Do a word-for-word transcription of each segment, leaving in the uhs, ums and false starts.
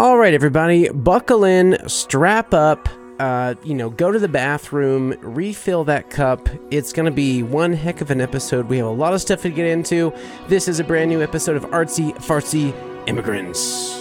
All right, everybody, buckle in, strap up, uh, you know, go to the bathroom, refill that cup. It's going to be one heck of an episode. We have a lot of stuff to get into. This is a brand new episode of Artsy Fartsy Immigrants.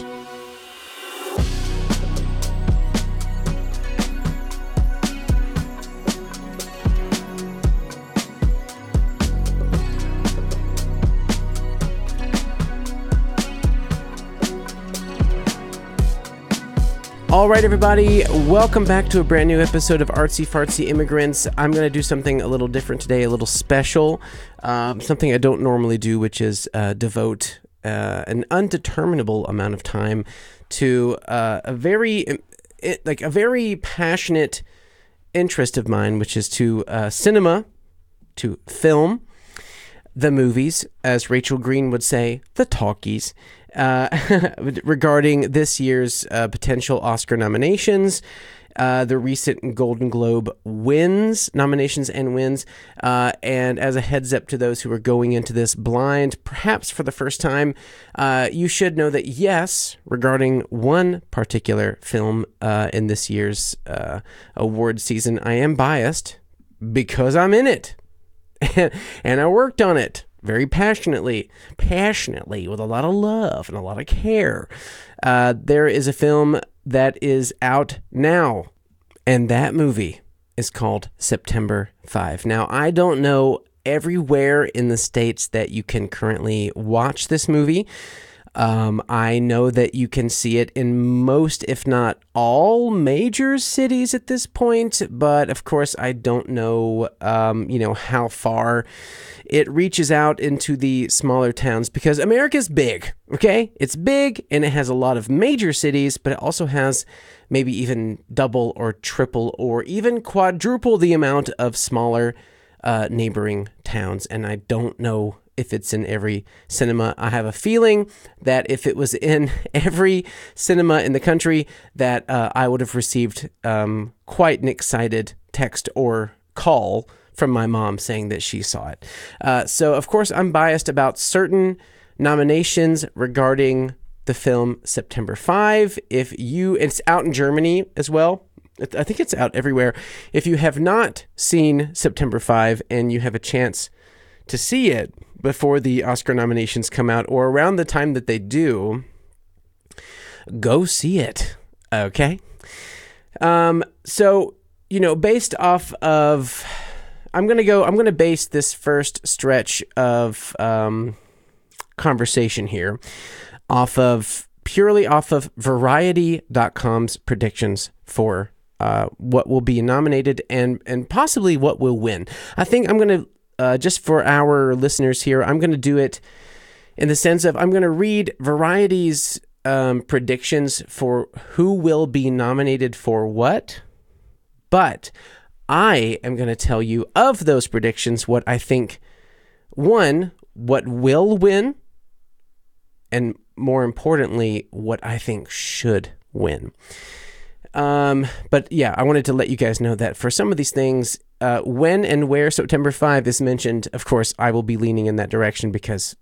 All right, everybody, welcome back to a brand new episode of Artsy Fartsy Immigrants. I'm going to do something a little different today, a little special, um, something I don't normally do, which is uh, devote uh, an undeterminable amount of time to uh, a very, it, like a very passionate interest of mine, which is to uh, cinema, to film, the movies, as Rachel Green would say, the talkies. Uh, regarding this year's uh, potential Oscar nominations, uh, the recent Golden Globe wins, nominations and wins, uh, and as a heads up to those who are going into this blind, perhaps for the first time, uh, you should know that yes, regarding one particular film uh, in this year's uh, award season, I am biased because I'm in it, and I worked on it. Very passionately, passionately, with a lot of love and a lot of care. Uh, there is a film that is out now, and that movie is called September fifth. Now, I don't know everywhere in the States that you can currently watch this movie. Um, I know that you can see it in most, if not all, major cities at this point, but of course, I don't know, um, you know, how far it reaches out into the smaller towns, because America's big, okay? It's big, and it has a lot of major cities, but it also has maybe even double or triple or even quadruple the amount of smaller uh, neighboring towns, and I don't know if it's in every cinema. I have a feeling that if it was in every cinema in the country, that uh, I would have received um, quite an excited text or call from my mom saying that she saw it. Uh, so, of course, I'm biased about certain nominations regarding the film September fifth. If you, it's out in Germany as well. I think it's out everywhere. If you have not seen September fifth and you have a chance to see it before the Oscar nominations come out or around the time that they do, go see it, okay? Um, so, you know, based off of, I'm going to go, I'm going to base this first stretch of um, conversation here off of, purely off of Variety dot com's predictions for uh, what will be nominated and, and possibly what will win. I think I'm going to Uh, just for our listeners here, I'm going to do it in the sense of I'm going to read Variety's um, predictions for who will be nominated for what, but I am going to tell you of those predictions what I think, one, what will win, and more importantly, what I think should win. Um, but yeah, I wanted to let you guys know that for some of these things, uh, when and where September fifth is mentioned, of course, I will be leaning in that direction, because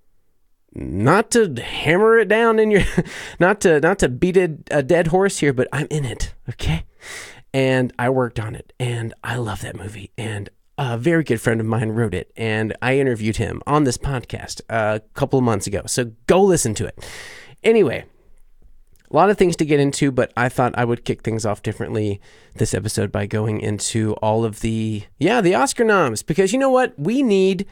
not to hammer it down in your, not to, not to beat a, a dead horse here, but I'm in it. Okay. And I worked on it, and I love that movie, and a very good friend of mine wrote it, and I interviewed him on this podcast a couple of months ago. So go listen to it. Anyway, a lot of things to get into, but I thought I would kick things off differently this episode by going into all of the, yeah, the Oscar noms, because you know what? We need,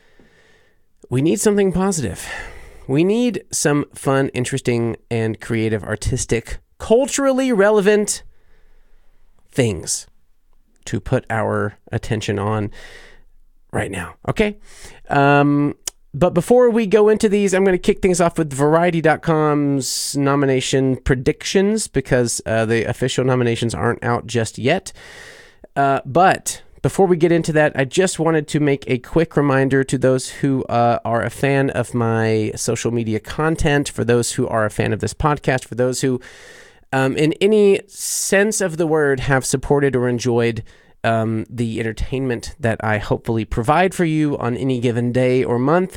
we need something positive. We need some fun, interesting, and creative, artistic, culturally relevant things to put our attention on right now. Okay. Um, But before we go into these, I'm going to kick things off with Variety dot com's nomination predictions, because uh, the official nominations aren't out just yet. Uh, but before we get into that, I just wanted to make a quick reminder to those who uh, are a fan of my social media content, for those who are a fan of this podcast, for those who, um, in any sense of the word, have supported or enjoyed Um, the entertainment that I hopefully provide for you on any given day or month,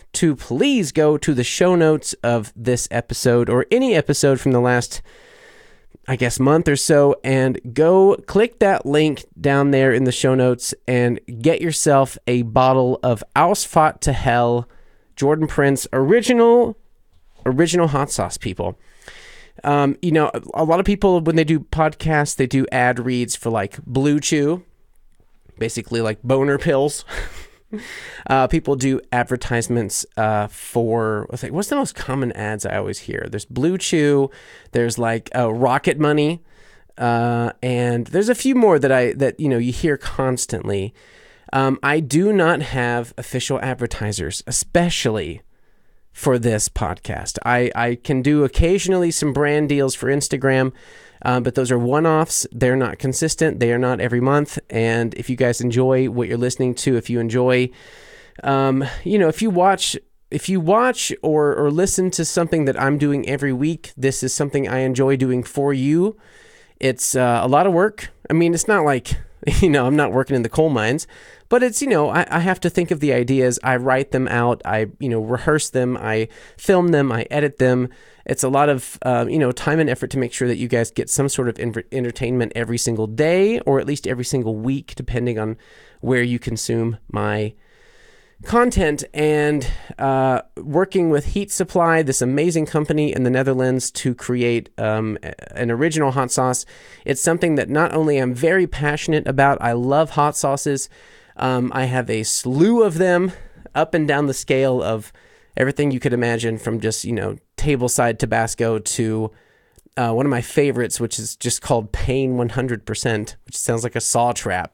to please go to the show notes of this episode or any episode from the last, I guess, month or so, and go click that link down there in the show notes and get yourself a bottle of Ausfahrt to Hell Jordan Prince original, original hot sauce, people. Um, you know, a lot of people, when they do podcasts, they do ad reads for like Blue Chew, basically like boner pills. uh, people do advertisements uh, for, what's, like, what's the most common ads I always hear? There's Blue Chew, there's like uh, Rocket Money, uh, and there's a few more that I, that, you know, you hear constantly. Um, I do not have official advertisers, especially for this podcast. I, I can do occasionally some brand deals for Instagram, uh, but those are one-offs. They're not consistent. They are not every month. And if you guys enjoy what you're listening to, if you enjoy, um, you know, if you watch, if you watch or, or listen to something that I'm doing every week, this is something I enjoy doing for you. It's uh, a lot of work. I mean, it's not like, you know, I'm not working in the coal mines, but it's, you know, I, I have to think of the ideas. I write them out. I, you know, rehearse them. I film them. I edit them. It's a lot of, uh, you know, time and effort to make sure that you guys get some sort of in- entertainment every single day, or at least every single week, depending on where you consume my content. And uh, working with Heat Supply, this amazing company in the Netherlands, to create um, an original hot sauce. It's something that not only I'm very passionate about, I love hot sauces. Um, I have a slew of them up and down the scale of everything you could imagine, from just, you know, tableside Tabasco to uh, one of my favorites, which is just called Pain one hundred percent, which sounds like a saw trap.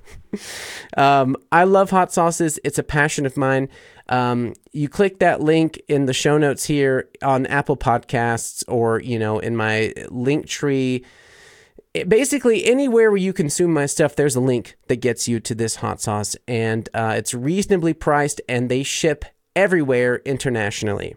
um, I love hot sauces. It's a passion of mine. Um, you click that link in the show notes here on Apple Podcasts, or, you know, in my link tree. It, basically, anywhere where you consume my stuff, there's a link that gets you to this hot sauce, and uh, it's reasonably priced, and they ship everywhere internationally.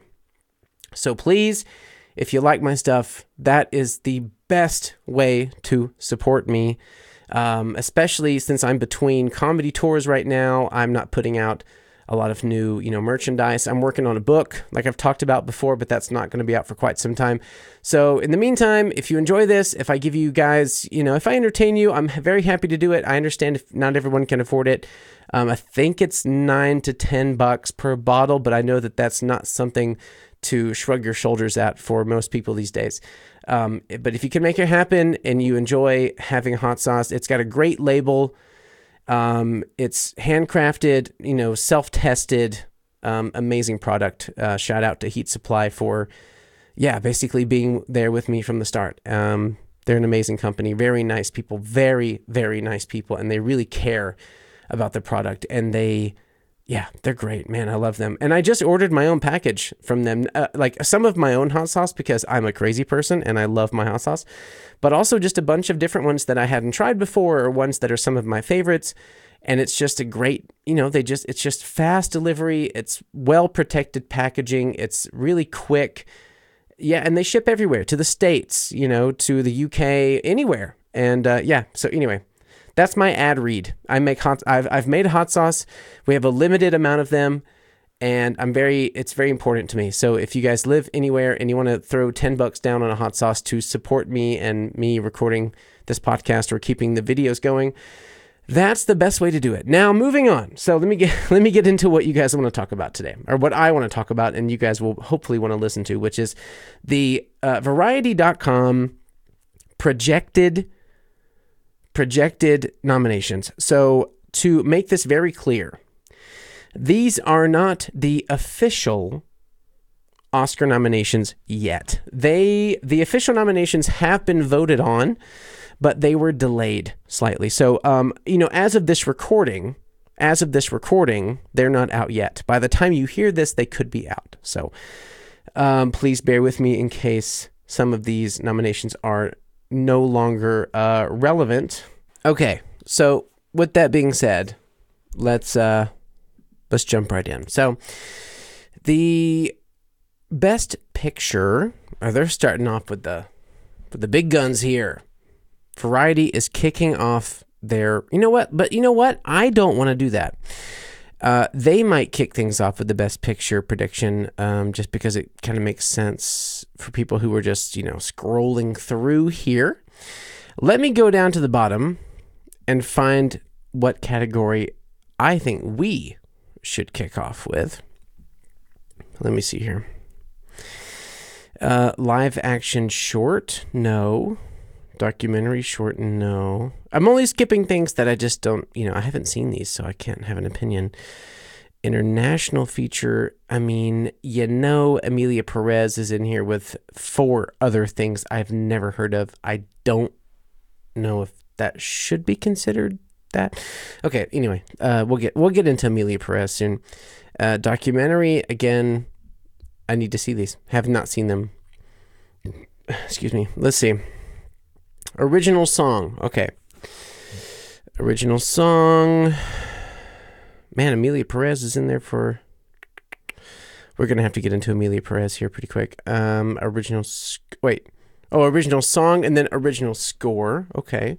So please, if you like my stuff, that is the best way to support me, um, especially since I'm between comedy tours right now. I'm not putting out a lot of new, you know, merchandise. I'm working on a book, like I've talked about before, but that's not going to be out for quite some time. So in the meantime, if you enjoy this, if I give you guys, you know, if I entertain you, I'm very happy to do it. I understand if not everyone can afford it. Um, I think it's nine to ten bucks per bottle, but I know that that's not something to shrug your shoulders at for most people these days. Um, but if you can make it happen and you enjoy having hot sauce, it's got a great label. Um, it's handcrafted, you know, self-tested, um, amazing product. Uh, shout out to Heat Supply for, yeah, basically being there with me from the start. Um, they're an amazing company, very nice people, very, very nice people. And they really care about the product, and they, yeah, they're great, man. I love them. And I just ordered my own package from them, uh, like some of my own hot sauce, because I'm a crazy person and I love my hot sauce, but also just a bunch of different ones that I hadn't tried before, or ones that are some of my favorites. And it's just a great, you know, they just, it's just fast delivery. It's well protected packaging. It's really quick. Yeah. And they ship everywhere, to the States, you know, to the U K, anywhere. And uh, yeah, so anyway, that's my ad read. I make hot. I've I've made hot sauce. We have a limited amount of them, and I'm very. It's very important to me. So if you guys live anywhere and you want to throw ten bucks down on a hot sauce to support me and me recording this podcast or keeping the videos going, that's the best way to do it. Now, moving on. So let me get let me get into what you guys want to talk about today, or what I want to talk about, and you guys will hopefully want to listen to, which is the uh, Variety dot com projected. projected nominations. So to make this very clear, these are not the official Oscar nominations yet. They, the official nominations have been voted on, but they were delayed slightly. So, um, you know, as of this recording, as of this recording, they're not out yet. By the time you hear this, they could be out. So um, please bear with me in case some of these nominations are no longer uh, relevant. Okay, so with that being said, let's uh, let's jump right in. So the Best Picture, or they're starting off with the with the big guns here. Variety is kicking off their. You know what? But you know what? I don't want to do that. Uh, they might kick things off with the best picture prediction, um, just because it kind of makes sense for people who are just, you know, scrolling through here. Let me go down to the bottom and find what category I think we should kick off with. Let me see here. Uh, live action short? No. Documentary short? No. I'm only skipping things that I just don't, you know, I haven't seen these, so I can't have an opinion. International feature, I mean, you know, Emilia Perez is in here with four other things I've never heard of. I don't know if that should be considered that. Okay, anyway, uh, we'll get we'll get into Emilia Perez soon. Uh, documentary, again, I need to see these. Have not seen them. Excuse me. Let's see. Original song. Okay. Original song. Man, Emilia Perez is in there for... We're going to have to get into Emilia Perez here pretty quick. Um, original... Sc- Wait. Oh, original song and then original score. Okay.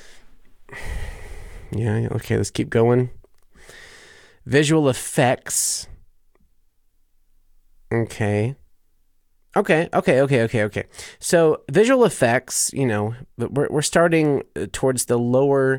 Yeah, okay, let's keep going. Visual effects. Okay. Okay, okay, okay, okay, okay. So visual effects, you know, we're we're starting towards the lower.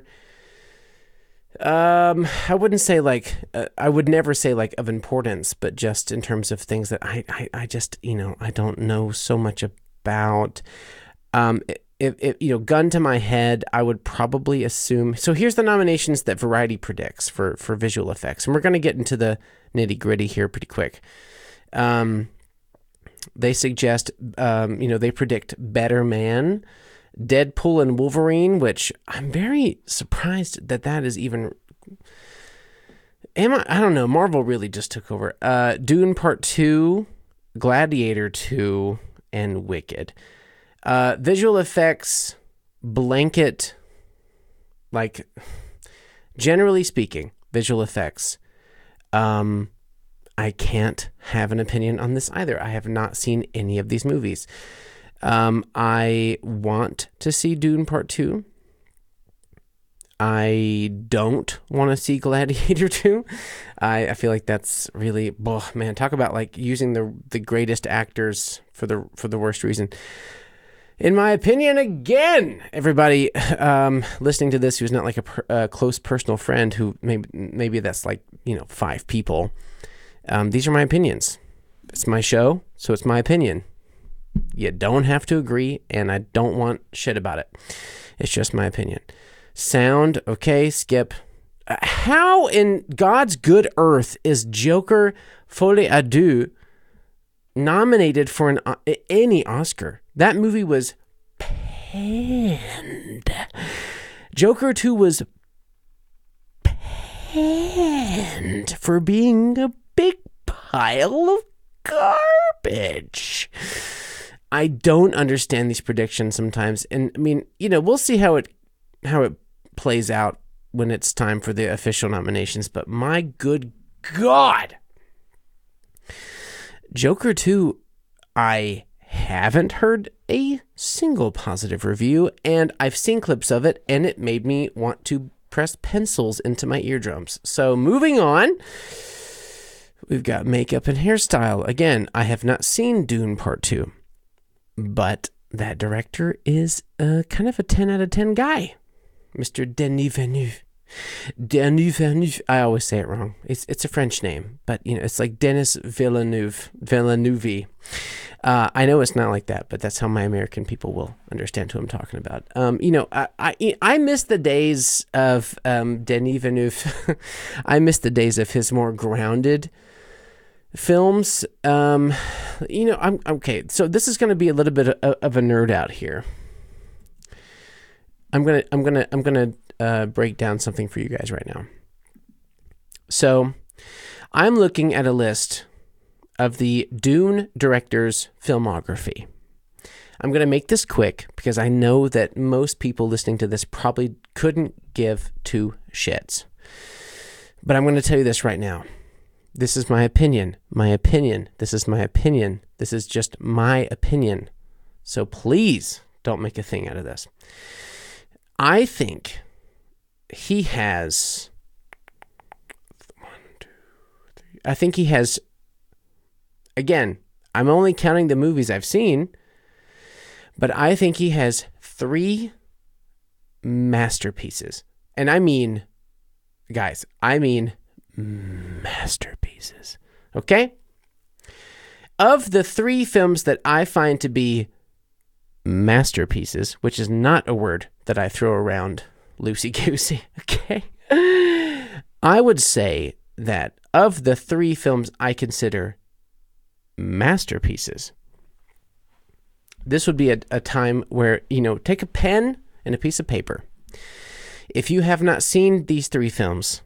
Um, I wouldn't say like uh, I would never say like of importance, but just in terms of things that I I, I just you know I don't know so much about. Um, if, if you know, gun to my head, I would probably assume. So here's the nominations that Variety predicts for for visual effects, and we're gonna get into the nitty gritty here pretty quick. Um. They suggest, um, you know, they predict Better Man, Deadpool and Wolverine, which I'm very surprised that that is even... Am I, I don't know. Marvel really just took over. Uh, Dune Part two, Gladiator two, and Wicked. Uh, visual effects, blanket, like, generally speaking, visual effects. Um... I can't have an opinion on this either. I have not seen any of these movies. Um, I want to see Dune Part two. I don't want to see Gladiator two. I, I feel like that's really, oh, man, talk about like using the the greatest actors for the for the worst reason. In my opinion, again, everybody um, listening to this who's not like a, per, a close personal friend, who maybe maybe that's like, you know, five people. Um, these are my opinions. It's my show, so it's my opinion. You don't have to agree, and I don't want shit about it. It's just my opinion. Sound, okay, skip. Uh, how in God's good earth is Joker Folie à Deux nominated for an uh, any Oscar? That movie was panned. Joker two was panned for being a big pile of garbage. I don't understand these predictions sometimes, and I mean, you know, we'll see how it how it plays out when it's time for the official nominations. But my good God, Joker two, I haven't heard a single positive review, and I've seen clips of it, and it made me want to press pencils into my eardrums. So moving on. We've got makeup and hairstyle. Again, I have not seen Dune Part two, but that director is uh, kind of a ten out of ten guy, Mister Denis Villeneuve. Denis Villeneuve. I always say it wrong. It's it's a French name, but you know it's like Denis Villeneuve. Villeneuve. Uh, I know it's not like that, but that's how my American people will understand who I'm talking about. Um, you know, I, I I miss the days of um, Denis Villeneuve. I miss the days of his more grounded films. Um, you know, I'm okay. So this is going to be a little bit of, of a nerd out here. I'm gonna I'm gonna I'm gonna uh, break down something for you guys right now. So I'm looking at a list of the Dune director's filmography. I'm going to make this quick because I know that most people listening to this probably couldn't give two shits. But I'm going to tell you this right now. This is my opinion. My opinion. This is my opinion. This is just my opinion. So please don't make a thing out of this. I think he has one, two, I think he has, again, I'm only counting the movies I've seen, but I think he has three masterpieces. And I mean, guys, I mean masterpieces. Okay? Of the three films that I find to be masterpieces, which is not a word that I throw around loosey-goosey, okay? I would say that of the three films I consider masterpieces, this would be a, a time where, you know, take a pen and a piece of paper. If you have not seen these three films,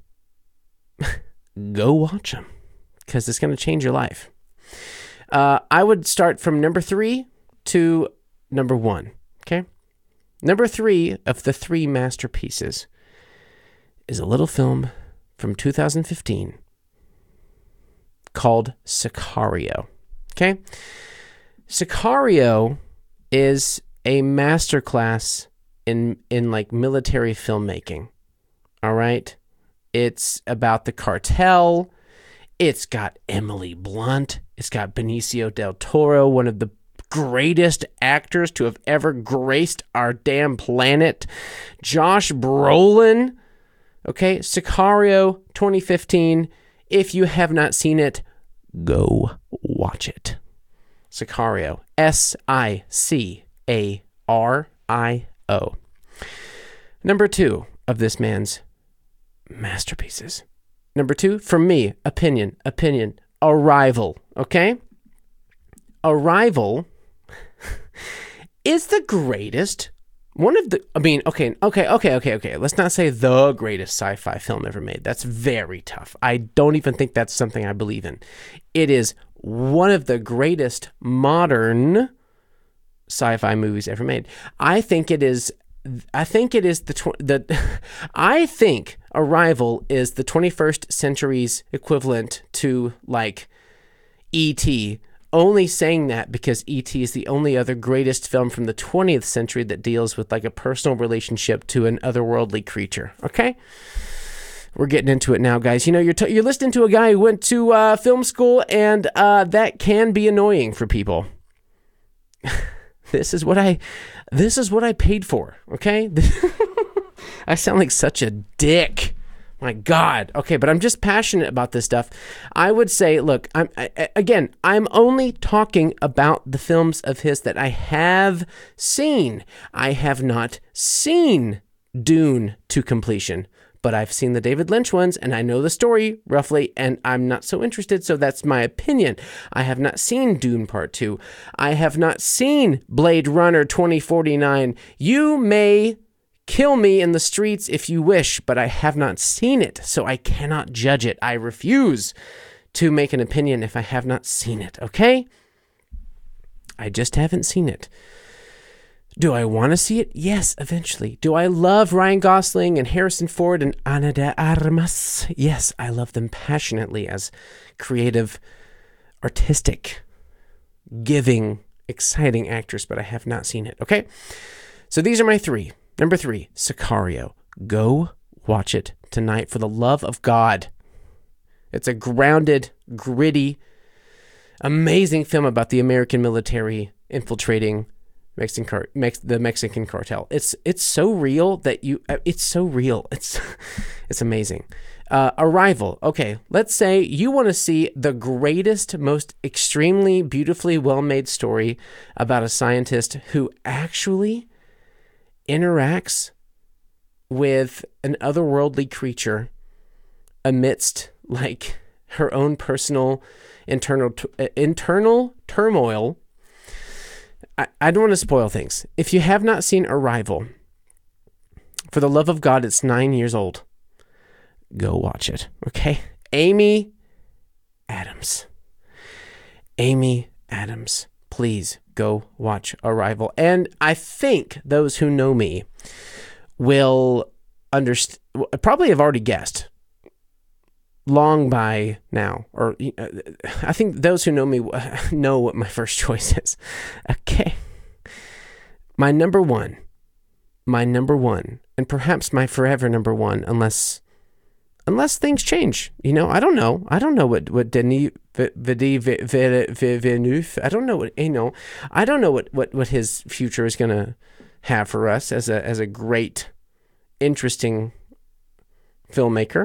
go watch them, because it's going to change your life. Uh, I would start from number three to number one, okay? Number three of the three masterpieces is a little film from two thousand fifteen called Sicario, okay? Sicario is a masterclass in in like military filmmaking, all right? It's about the cartel. It's got Emily Blunt. It's got Benicio del Toro, one of the greatest actors to have ever graced our damn planet. Josh Brolin. Okay, Sicario twenty fifteen. If you have not seen it, go watch it. Sicario. S I C A R I O. Number two of this man's masterpieces. Number two, for me, opinion, opinion, Arrival, okay? Arrival is the greatest, one of the, I mean, okay, okay, okay, okay, okay. Let's not say the greatest sci-fi film ever made. That's very tough. I don't even think that's something I believe in. It is one of the greatest modern sci-fi movies ever made. I think it is I think it is the tw- the I think Arrival is the twenty-first century's equivalent to like E T. Only saying that because E T is the only other greatest film from the twentieth century that deals with like a personal relationship to an otherworldly creature. Okay? We're getting into it now, guys. You know, you're t- you're listening to a guy who went to uh, film school, and uh, that can be annoying for people. This is what I, this is what I paid for, okay? I sound like such a dick. My God. Okay, but I'm just passionate about this stuff. I would say, look, I'm I, again, I'm only talking about the films of his that I have seen. I have not seen Dune to completion, but I've seen the David Lynch ones, and I know the story roughly, and I'm not so interested, so that's my opinion. I have not seen Dune Part two. I have not seen Blade Runner twenty forty-nine. You may kill me in the streets if you wish, but I have not seen it, so I cannot judge it. I refuse to make an opinion if I have not seen it, okay? I just haven't seen it. Do I want to see it? Yes, eventually. Do I love Ryan Gosling and Harrison Ford and Ana de Armas? Yes, I love them passionately as creative, artistic, giving, exciting actors, but I have not seen it, okay? So these are my three. Number three, Sicario. Go watch it tonight for the love of God. It's a grounded, gritty, amazing film about the American military infiltrating Mexican car, Mex, the Mexican cartel. It's it's so real that you. It's so real. It's it's amazing. Uh, Arrival. Okay, let's say you want to see the greatest, most extremely beautifully well-made story about a scientist who actually interacts with an otherworldly creature amidst like her own personal internal uh, internal turmoil. I, I don't want to spoil things. If you have not seen Arrival, for the love of God, it's nine years old. Go watch it, okay? Amy Adams. Amy Adams. Please go watch Arrival. And I think those who know me will understand, probably have already guessed long by now, or uh, I think those who know me know what my first choice is. Okay. My number one, my number one, and perhaps my forever number one, unless unless things change. You know, I don't know. I don't know what, what Denis Villeneuve, I don't know what, you know, I don't know what, what, what his future is going to have for us as a, as a great, interesting filmmaker.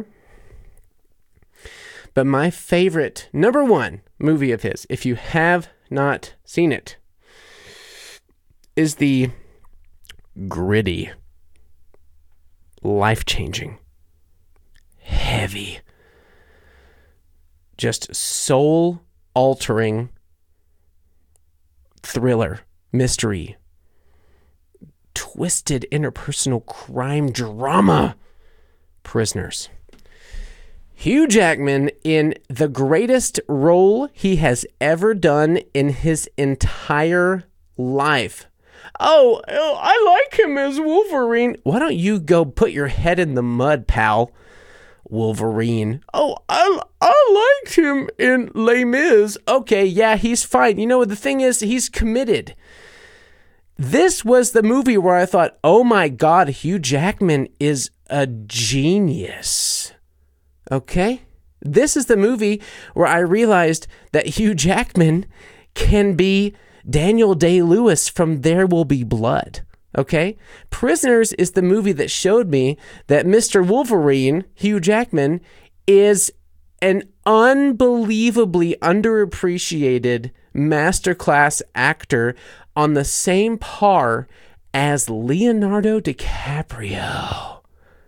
But my favorite, number one movie of his, if you have not seen it, is the gritty, life-changing, heavy, just soul-altering thriller, mystery, twisted interpersonal crime drama, Prisoners. Hugh Jackman in the greatest role he has ever done in his entire life. Oh, I like him as Wolverine. Why don't you go put your head in the mud, pal? Wolverine. Oh, I, I liked him in Les Mis. Okay, yeah, he's fine. You know, the thing is, he's committed. This was the movie where I thought, oh my God, Hugh Jackman is a genius. Okay? This is the movie where I realized that Hugh Jackman can be Daniel Day-Lewis from There Will Be Blood. Okay? Prisoners is the movie that showed me that Mister Wolverine, Hugh Jackman, is an unbelievably underappreciated masterclass actor on the same par as Leonardo DiCaprio.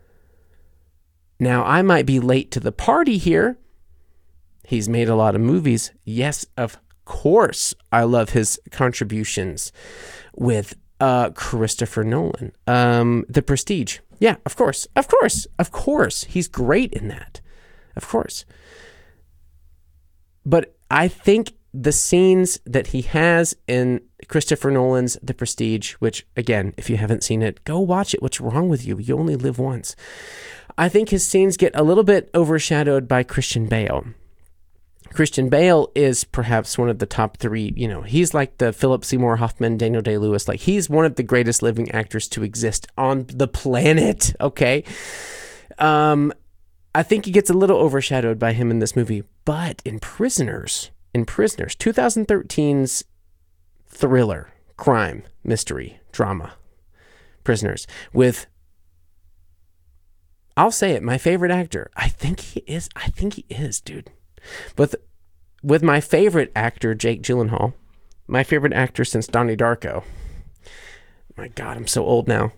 Now, I might be late to the party here. He's made a lot of movies. Yes, of course, I love his contributions with uh, Christopher Nolan. Um, The Prestige. Yeah, of course, of course, of course. He's great in that. Of course. But I think the scenes that he has in Christopher Nolan's The Prestige, which, again, if you haven't seen it, go watch it. What's wrong with you? You only live once. I think his scenes get a little bit overshadowed by Christian Bale. Christian Bale is perhaps one of the top three, you know, he's like the Philip Seymour Hoffman, Daniel Day-Lewis. Like, he's one of the greatest living actors to exist on the planet, okay? Um, I think he gets a little overshadowed by him in this movie. But in Prisoners, in Prisoners, twenty thirteen's thriller, crime, mystery, drama, Prisoners, with, I'll say it, my favorite actor. I think he is, I think he is, dude. But with my favorite actor, Jake Gyllenhaal, my favorite actor since Donnie Darko. My God, I'm so old now.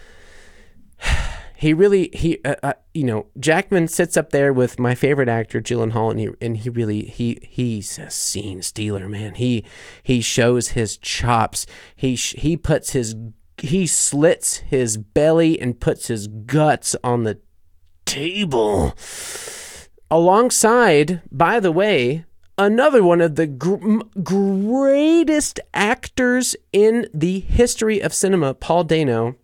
He really, he, uh, uh, you know, Jackman sits up there with my favorite actor, Gyllenhaal, and he, and he really, he, he's a scene stealer, man. He, he shows his chops. He, he puts his, he slits his belly and puts his guts on the table. Alongside, by the way, another one of the gr- greatest actors in the history of cinema, Paul Dano.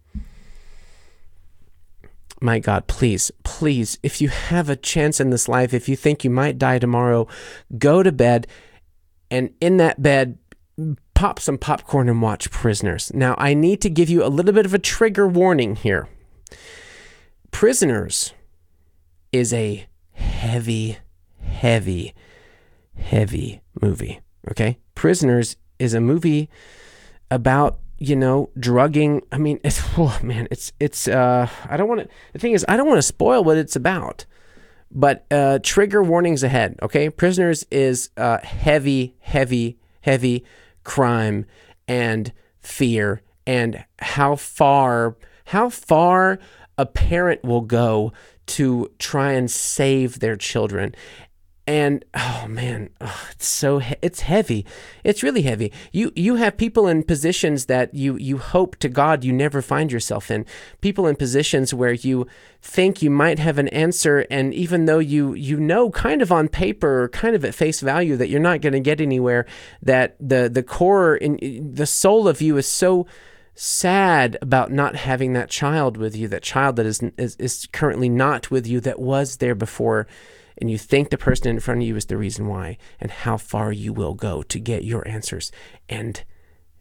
My God, please, please, if you have a chance in this life, if you think you might die tomorrow, go to bed, and in that bed, pop some popcorn and watch Prisoners. Now, I need to give you a little bit of a trigger warning here. Prisoners is a heavy, heavy, heavy movie, okay? Prisoners is a movie about, you know, drugging. I mean, it's, oh man, it's, it's, uh, I don't want to, the thing is, I don't want to spoil what it's about, but, uh, trigger warnings ahead, okay? Prisoners is, uh, heavy, heavy, heavy crime and fear, and how far, how far a parent will go to try and save their children. And oh man, oh, it's so he- it's heavy. It's really heavy. You you have people in positions that you you hope to God you never find yourself in. People in positions where you think you might have an answer, and even though you you know kind of on paper or kind of at face value that you're not going to get anywhere, that the the core in the soul of you is so sad about not having that child with you, that child that is, is is currently not with you, that was there before, and you think the person in front of you is the reason why, and how far you will go to get your answers. And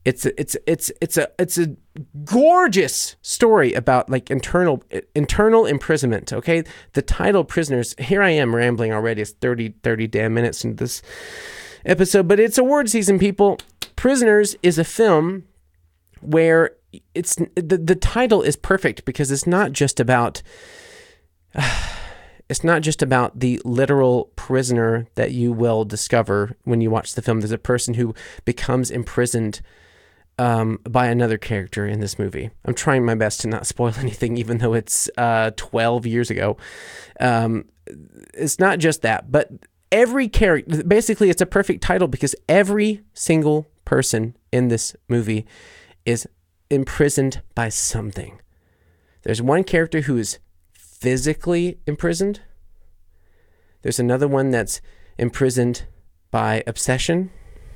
It's a, it's it's it's a it's a gorgeous story about like internal internal imprisonment. Okay, the title Prisoners. Here I am rambling already. It's thirty, thirty damn minutes into this episode, but it's award season, people. Prisoners is a film where it's the the title is perfect because it's not just about. Uh, It's not just about the literal prisoner that you will discover when you watch the film. There's a person who becomes imprisoned um, by another character in this movie. I'm trying my best to not spoil anything, even though it's uh, twelve years ago. Um, it's not just that, but every character, basically it's a perfect title because every single person in this movie is imprisoned by something. There's one character who is physically imprisoned. There's another one that's imprisoned by obsession.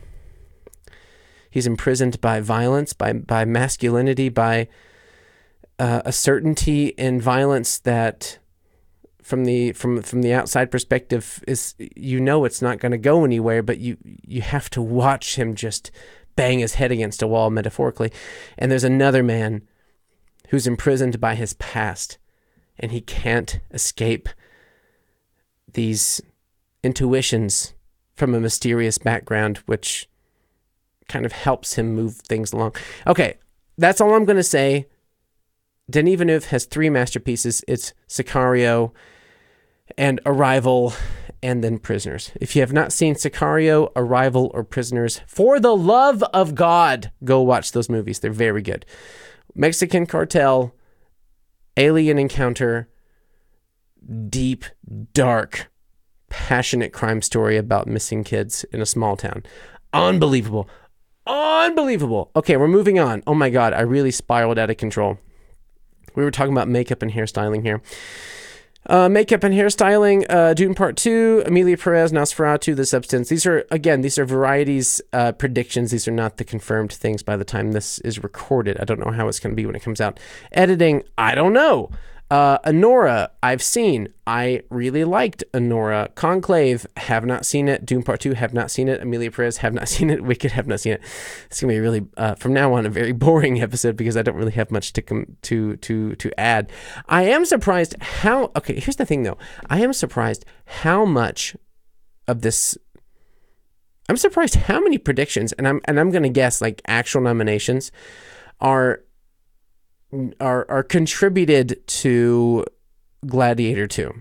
He's imprisoned by violence, by by masculinity, by uh, a certainty in violence that, from the from from the outside perspective, is you know it's not going to go anywhere, but you you have to watch him just bang his head against a wall, metaphorically. And there's another man who's imprisoned by his past. And he can't escape these intuitions from a mysterious background, which kind of helps him move things along. Okay, that's all I'm going to say. Denis Villeneuve has three masterpieces. It's Sicario and Arrival and then Prisoners. If you have not seen Sicario, Arrival, or Prisoners, for the love of God, go watch those movies. They're very good. Mexican Cartel, alien encounter, deep, dark, passionate crime story about missing kids in a small town. Unbelievable. Unbelievable. Okay, we're moving on. Oh my God, I really spiraled out of control. We were talking about makeup and hairstyling here. Uh, makeup and hairstyling, uh, Dune Part two, Emilia Perez, Nosferatu, The Substance. These are, again, these are Variety's uh, predictions. These are not the confirmed things by the time this is recorded. I don't know how it's going to be when it comes out. Editing, I don't know. Uh, Anora, I've seen. I really liked Anora. Conclave, have not seen it. Dune Part two, have not seen it. Emilia Perez, have not seen it. Wicked, have not seen it. It's going to be really, uh, from now on, a very boring episode because I don't really have much to com- to to to add. I am surprised how, okay, here's the thing though. I am surprised how much of this, I'm surprised how many predictions, and I'm and I'm going to guess like actual nominations are are are contributed to Gladiator two.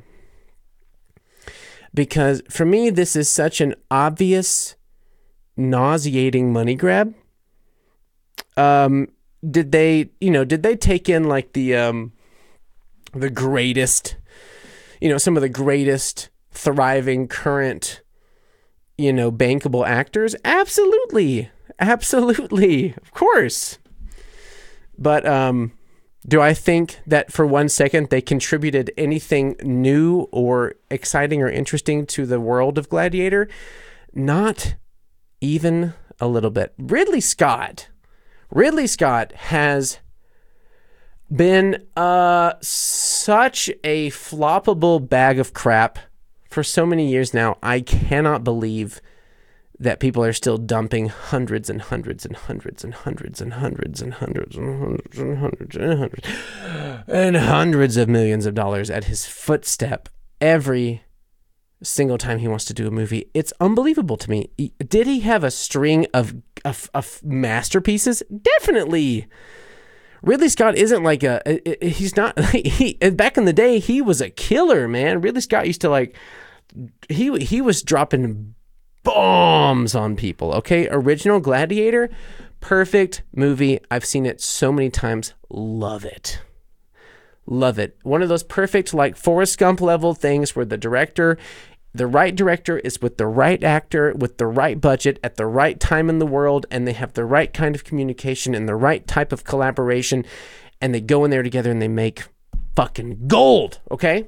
Because for me, this is such an obvious, nauseating money grab. Um, did they, you know, did they take in like the um, the greatest, you know, some of the greatest thriving current, you know, bankable actors? Absolutely, absolutely, of course. But um. Do I think that for one second they contributed anything new or exciting or interesting to the world of Gladiator? Not even a little bit. Ridley Scott. Ridley Scott has been uh, such a floppable bag of crap for so many years now. I cannot believe that people are still dumping hundreds and hundreds and hundreds and hundreds and hundreds and hundreds and hundreds and hundreds and hundreds and hundreds of millions of dollars at his footstep every single time he wants to do a movie. It's unbelievable to me. Did he have a string of, of, of masterpieces? Definitely. Ridley Scott isn't like a, he's not, he, back in the day, he was a killer, man. Ridley Scott used to like, he he was dropping bombs on people, okay? Original Gladiator, perfect movie. I've seen it so many times. Love it. Love it. One of those perfect, like, Forrest Gump level things where the director, the right director is with the right actor, with the right budget, at the right time in the world, and they have the right kind of communication and the right type of collaboration, and they go in there together and they make fucking gold, okay?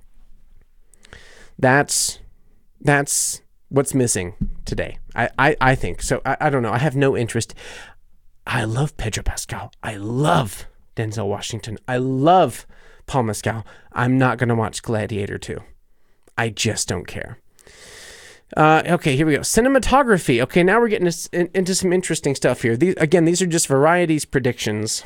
That's, that's... what's missing today, I, I, I think. So I, I don't know. I have no interest. I love Pedro Pascal. I love Denzel Washington. I love Paul Mescal. I'm not going to watch Gladiator two. I just don't care. Uh, okay, here we go. Cinematography. Okay, now we're getting in, into some interesting stuff here. These, again, these are just Variety's predictions.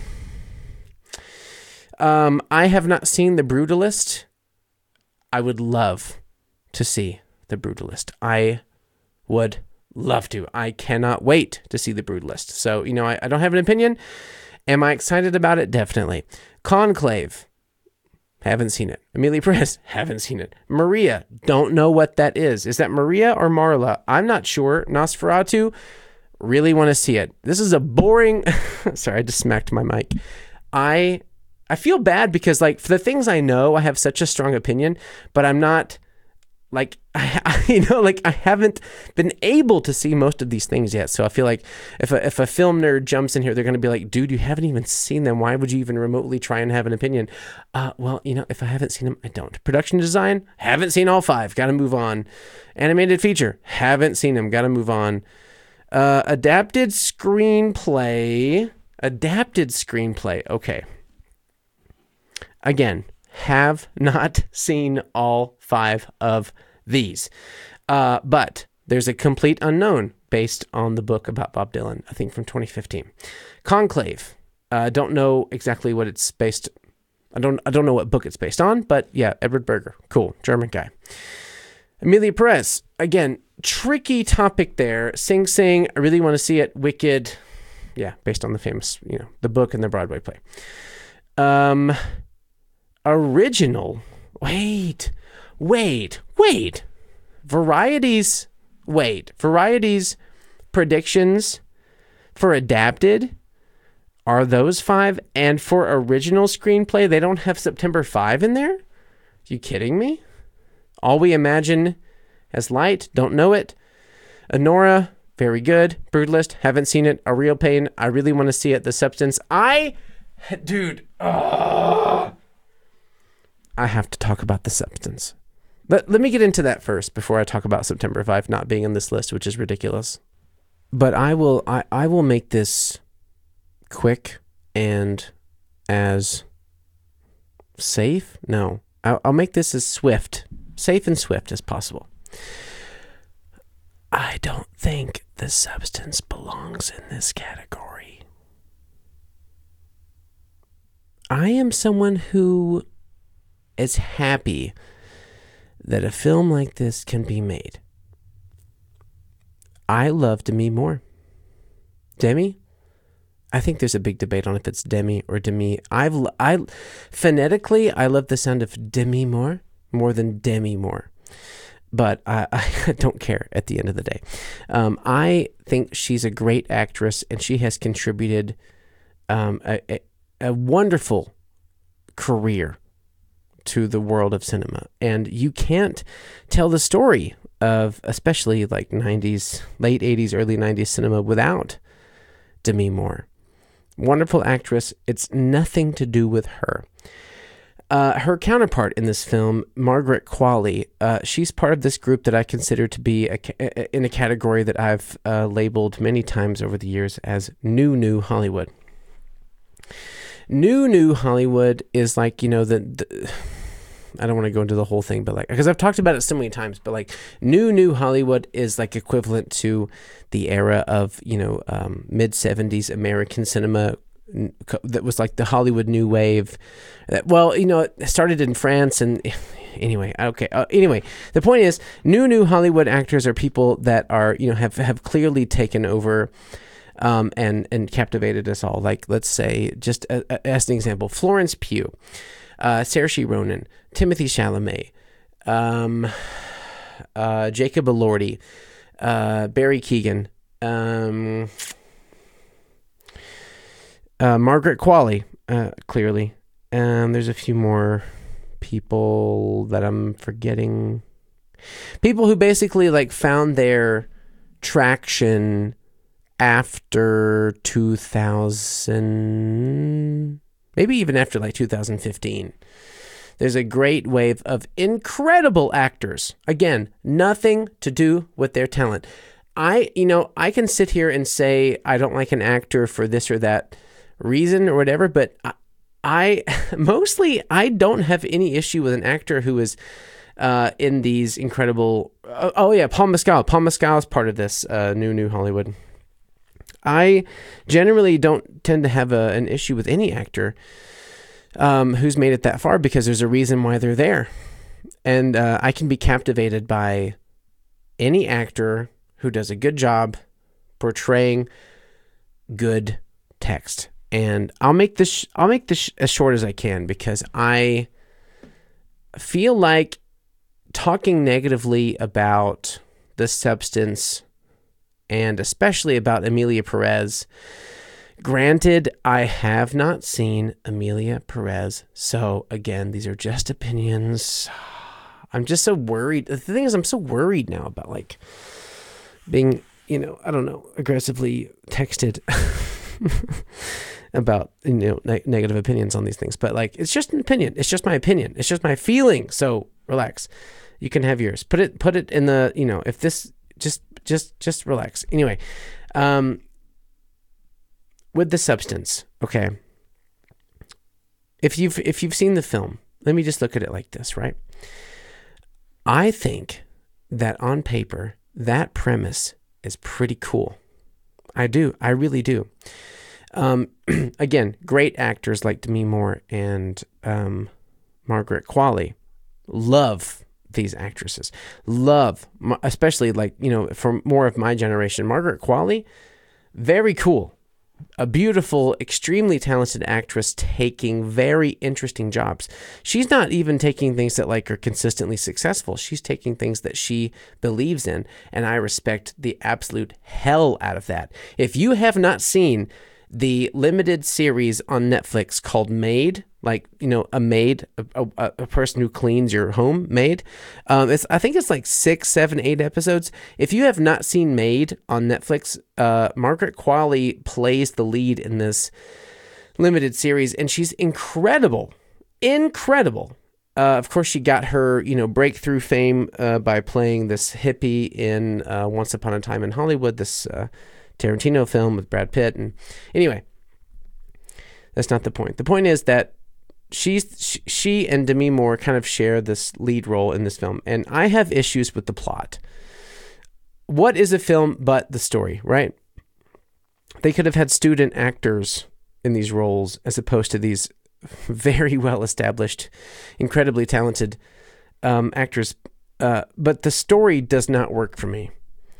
Um, I have not seen The Brutalist. I would love to see The Brutalist. I would love to. I cannot wait to see The Brutalist. So, you know, I, I don't have an opinion. Am I excited about it? Definitely. Conclave. Haven't seen it. Amelia Perez. Haven't seen it. Maria. Don't know what that is. Is that Maria or Marla? I'm not sure. Nosferatu. Really want to see it. This is a boring... Sorry, I just smacked my mic. I... I feel bad because, like, for the things I know, I have such a strong opinion, but I'm not, like, I, I, you know, like, I haven't been able to see most of these things yet. So I feel like if a, if a film nerd jumps in here, they're going to be like, dude, you haven't even seen them. Why would you even remotely try and have an opinion? Uh, well, you know, if I haven't seen them, I don't. Production design, haven't seen all five. Got to move on. Animated feature, haven't seen them. Got to move on. Uh, adapted screenplay, adapted screenplay. Okay. Again, have not seen all five of these. Uh, but there's a complete unknown based on the book about Bob Dylan, I think from twenty fifteen. Conclave. I uh, don't know exactly what it's based. I don't I don't know what book it's based on, but yeah, Edward Berger. Cool. German guy. Amelia Perez. Again, tricky topic there. Sing Sing. I really want to see it. Wicked. Yeah, based on the famous, you know, the book and the Broadway play. Um... Original. Wait, wait, wait. Variety's, wait. Variety's predictions for adapted are those five? And for original screenplay, they don't have September fifth in there? You kidding me? All We Imagine as Light, don't know it. Anora, very good. Brutalist, haven't seen it. A Real Pain, I really want to see it. The Substance, I, dude, oh. I have to talk about The Substance. Let, let me get into that first before I talk about September fifth not being in this list, which is ridiculous. But I will I, I will make this quick and as safe? No. I'll, I'll make this as swift, safe and swift as possible. I don't think The Substance belongs in this category. I am someone who is happy that a film like this can be made. I love Demi Moore. Demi? I think there's a big debate on if it's Demi or Demi. I've I phonetically I love the sound of Demi Moore more than Demi Moore, but I, I don't care at the end of the day. Um, I think she's a great actress and she has contributed um, a, a, a wonderful career to the world of cinema, and you can't tell the story of especially like nineties, late eighties, early nineties cinema without Demi Moore. Wonderful actress. It's nothing to do with her. Uh, her counterpart in this film, Margaret Qualley, uh, she's part of this group that I consider to be a, a, in a category that I've uh, labeled many times over the years as New New Hollywood. New New Hollywood is like, you know, the, the I don't want to go into the whole thing, but like, because I've talked about it so many times, but like New New Hollywood is like equivalent to the era of, you know, um, mid seventies American cinema that was like the Hollywood New Wave. Well, you know, it started in France and anyway, okay. Uh, anyway, the point is New New Hollywood actors are people that are, you know, have, have clearly taken over Um, and, and captivated us all. Like, let's say, just a, a, as an example, Florence Pugh, uh, Saoirse Ronan, Timothy Chalamet, um, uh, Jacob Elordi, uh, Barry Keoghan, um, uh, Margaret Qualley, uh, clearly. Um, there's a few more people that I'm forgetting. People who basically, like, found their traction after two thousand, maybe even after like two thousand fifteen. There's a great wave of incredible actors. Again, nothing to do with their talent. I, you know, I can sit here and say I don't like an actor for this or that reason or whatever, but I, I mostly, I don't have any issue with an actor who is uh, in these incredible. Uh, oh yeah, Paul Mescal. Paul Mescal is part of this uh, new New Hollywood. I generally don't tend to have a, an issue with any actor um, who's made it that far because there's a reason why they're there, and uh, I can be captivated by any actor who does a good job portraying good text. And I'll make this I'll make this as short as I can because I feel like talking negatively about The Substance and especially about Emilia Perez. Granted, I have not seen Emilia Perez, so again, these are just opinions. I'm just so worried. The thing is, I'm so worried now about like being, you know, I don't know, aggressively texted about, you know, ne- negative opinions on these things. But like, it's just an opinion. It's just my opinion. It's just my feeling. So relax. You can have yours. Put it, put it in the, you know, if this, just, just, just relax. Anyway, um, with The Substance, okay. If you've, if you've seen the film, let me just look at it like this, right? I think that on paper, that premise is pretty cool. I do. I really do. Um, again, great actors like Demi Moore and um, Margaret Qualley. Love these actresses. Love, especially like, you know, for more of my generation, Margaret Qualley, very cool. A beautiful, extremely talented actress taking very interesting jobs. She's not even taking things that like are consistently successful. She's taking things that she believes in, and I respect the absolute hell out of that. If you have not seen the limited series on Netflix called Maid, like, you know, a maid, a, a, a person who cleans your home, maid. Um, it's I think it's like six, seven, eight episodes. If you have not seen Maid on Netflix, uh, Margaret Qualley plays the lead in this limited series, and she's incredible, incredible. Uh, of course, she got her, you know, breakthrough fame uh, by playing this hippie in uh, Once Upon a Time in Hollywood, this uh, Tarantino film with Brad Pitt. And anyway, that's not the point. The point is that She's, she and Demi Moore kind of share this lead role in this film, and I have issues with the plot. What is a film but the story, right? They could have had student actors in these roles as opposed to these very well-established, incredibly talented um, actors, uh, but the story does not work for me.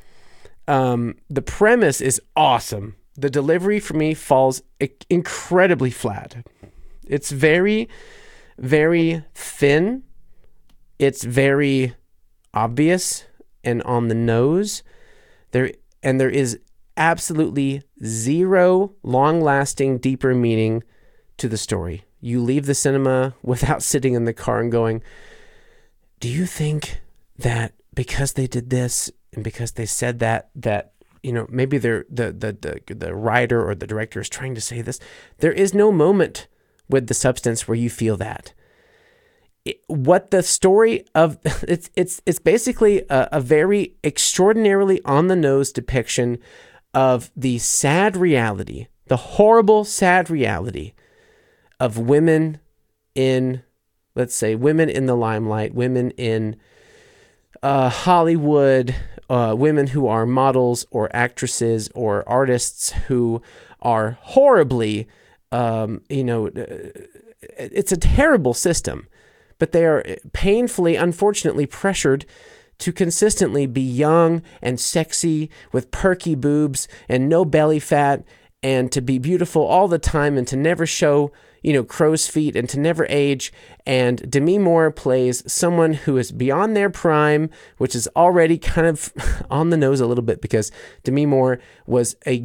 Um, the premise is awesome. The delivery for me falls incredibly flat. It's very, very thin. It's very obvious and on the nose. There and there is absolutely zero long-lasting, deeper meaning to the story. You leave the cinema without sitting in the car and going, do you think that because they did this and because they said that, that, you know, maybe they're the the the the writer or the director is trying to say this? There is no moment with The Substance where you feel that. It, what the story of it's it's it's basically a, a very extraordinarily on the nose depiction of the sad reality, the horrible sad reality of women in, let's say, women in the limelight, women in uh, Hollywood, uh, women who are models or actresses or artists who are horribly Um, you know, it's a terrible system, but they are painfully, unfortunately, pressured to consistently be young and sexy with perky boobs and no belly fat and to be beautiful all the time and to never show, you know, crow's feet and to never age. And Demi Moore plays someone who is beyond their prime, which is already kind of on the nose a little bit because Demi Moore was a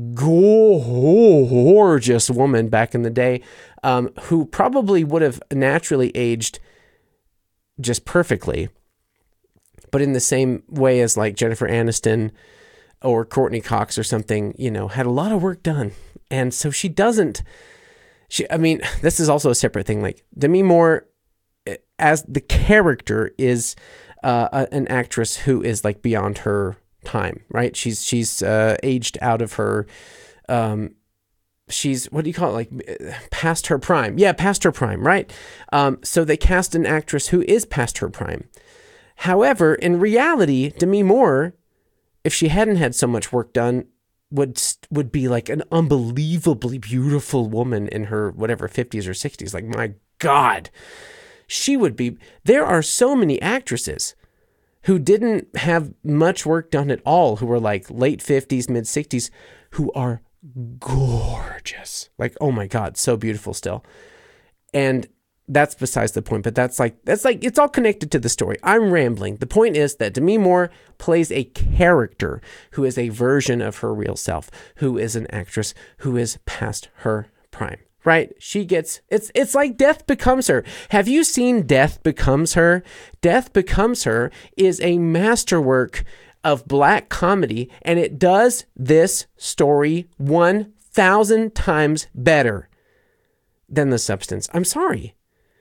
gorgeous woman back in the day, um, who probably would have naturally aged just perfectly, but in the same way as like Jennifer Aniston or Courtney Cox or something, you know, had a lot of work done. And so she doesn't, she, I mean, this is also a separate thing. Like Demi Moore as the character is uh, a, an actress who is like beyond her time, right? She's, she's uh, aged out of her, um, she's, what do you call it? Like past her prime. Yeah. Past her prime. Right. Um, so they cast an actress who is past her prime. However, in reality, Demi Moore, if she hadn't had so much work done, would would be like an unbelievably beautiful woman in her whatever fifties or sixties. Like, my God, she would be. There are so many actresses who didn't have much work done at all, who were like late fifties, mid sixties, who are gorgeous. Like, oh my God, so beautiful still. And that's besides the point, but that's like, that's like, it's all connected to the story. I'm rambling. The point is that Demi Moore plays a character who is a version of her real self, who is an actress who is past her prime, right? She gets, it's, it's like Death Becomes Her. Have you seen Death Becomes Her? Death Becomes Her is a masterwork of black comedy, and it does this story one thousand times better than The Substance. I'm sorry.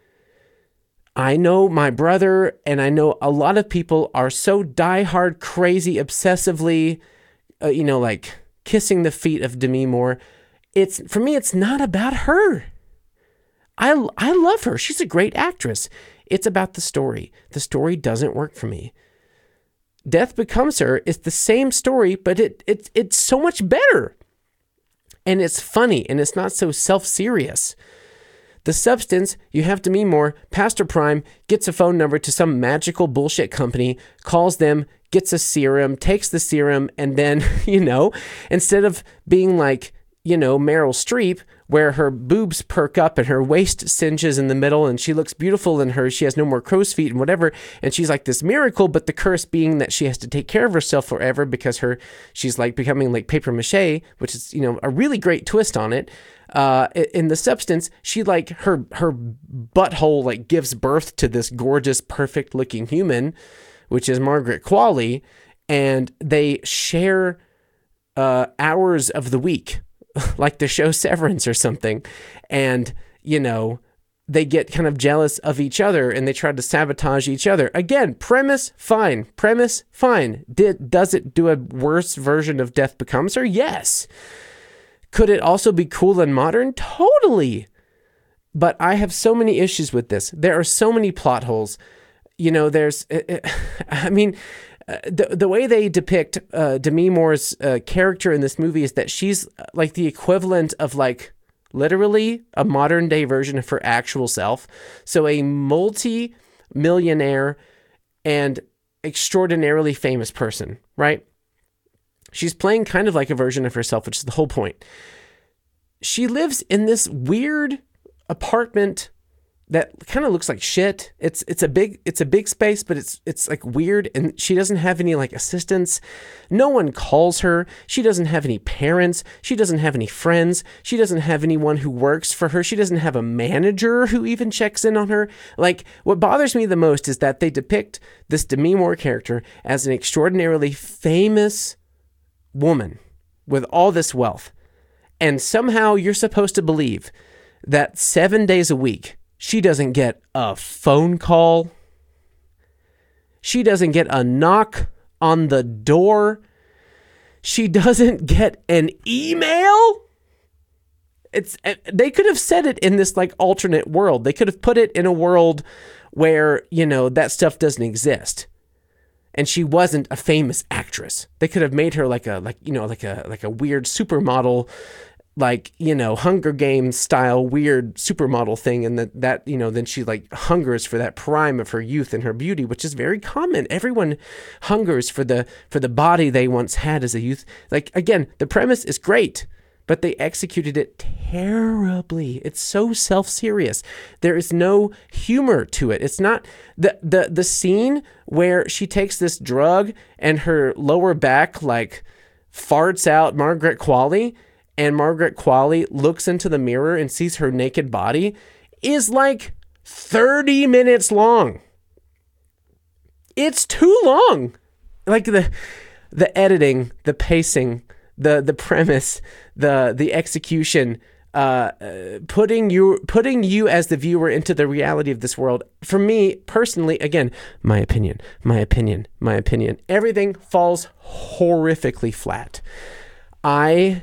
I know my brother and I know a lot of people are so diehard, crazy, obsessively, uh, you know, like kissing the feet of Demi Moore. It's, for me, it's not about her. I, I love her. She's a great actress. It's about the story. The story doesn't work for me. Death Becomes Her is the same story, but it, it it's so much better. And it's funny, and it's not so self-serious. The Substance, you have Demi Moore, Pastor Prime, gets a phone number to some magical bullshit company, calls them, gets a serum, takes the serum, and then, you know, instead of being like, you know, Meryl Streep, where her boobs perk up and her waist cinches in the middle and she looks beautiful in her, she has no more crow's feet and whatever, and she's like this miracle, but the curse being that she has to take care of herself forever because her she's like becoming like paper mache, which is, you know, a really great twist on it. Uh, in The Substance, she like her her butthole like gives birth to this gorgeous, perfect looking human, which is Margaret Qualley, and they share uh, hours of the week, like the show Severance or something, and you know they get kind of jealous of each other and they try to sabotage each other. Again, premise fine, premise fine. Did does it do a worse version of Death Becomes Her? Yes. Could it also be cool and modern? Totally. But I have so many issues with this. There are so many plot holes. You know, there's, I mean, the the way they depict uh, Demi Moore's uh, character in this movie is that she's like the equivalent of like literally a modern day version of her actual self. So a multi-millionaire and extraordinarily famous person, right? She's playing kind of like a version of herself, which is the whole point. She lives in this weird apartment that kind of looks like shit. It's it's a big it's a big space, but it's it's like weird, and she doesn't have any like assistants. No one calls her. She doesn't have any parents. She doesn't have any friends. She doesn't have anyone who works for her. She doesn't have a manager who even checks in on her. Like, what bothers me the most is that they depict this Demi Moore character as an extraordinarily famous woman with all this wealth, and somehow you're supposed to believe that seven days a week she doesn't get a phone call, she doesn't get a knock on the door, she doesn't get an email. It's they could have said it in this like alternate world. They could have put it in a world where, you know, that stuff doesn't exist. And she wasn't a famous actress. They could have made her like a, like, you know, like a, like a weird supermodel, like, you know, Hunger Games style weird supermodel thing. And that, that, you know, then she like hungers for that prime of her youth and her beauty, which is very common. Everyone hungers for the, for the body they once had as a youth. Like, again, the premise is great, but they executed it terribly. It's so self-serious. There is no humor to it. It's not the the the scene where she takes this drug and her lower back like farts out Margaret Qualley, and Margaret Qualley looks into the mirror and sees her naked body is like thirty minutes long. It's too long. Like the the editing, the pacing, the the premise, the the execution, uh, putting you putting you as the viewer into the reality of this world. For me personally, again, my opinion, my opinion, my opinion. Everything falls horrifically flat. I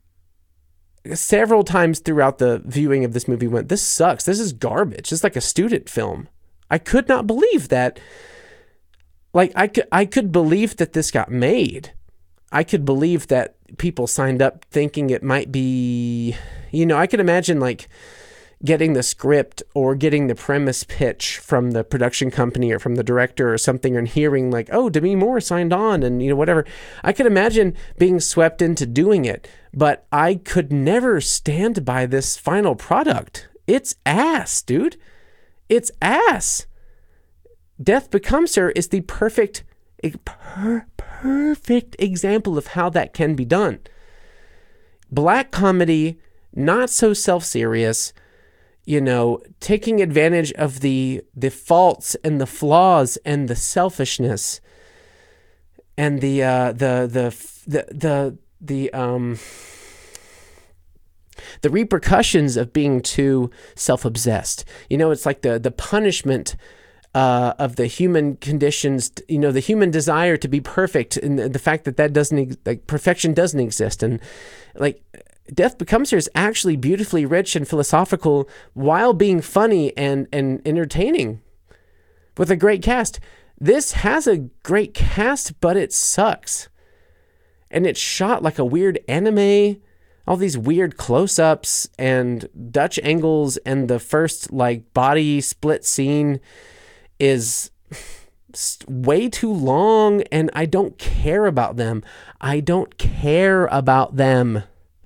several times throughout the viewing of this movie went, "This sucks. This is garbage. It's like a student film." I could not believe that like I could, I could believe that this got made. I could believe that people signed up thinking it might be, you know, I could imagine like getting the script or getting the premise pitch from the production company or from the director or something, and hearing like, oh, Demi Moore signed on, and, you know, whatever. I could imagine being swept into doing it, but I could never stand by this final product. It's ass, dude. It's ass. Death Becomes Her is the perfect, per, perfect example of how that can be done. Black comedy, not so self-serious, you know, taking advantage of the the faults and the flaws and the selfishness and the uh, the the the the the um the repercussions of being too self-obsessed. You know, it's like the the punishment uh, of the human conditions. You know, the human desire to be perfect, and the, the fact that that doesn't like perfection doesn't exist, and like. Death Becomes Her is actually beautifully rich and philosophical while being funny and, and entertaining with a great cast. This has a great cast, but it sucks. And it's shot like a weird anime, all these weird close-ups and Dutch angles, and the first like body split scene is way too long, and I don't care about them. I don't care about them.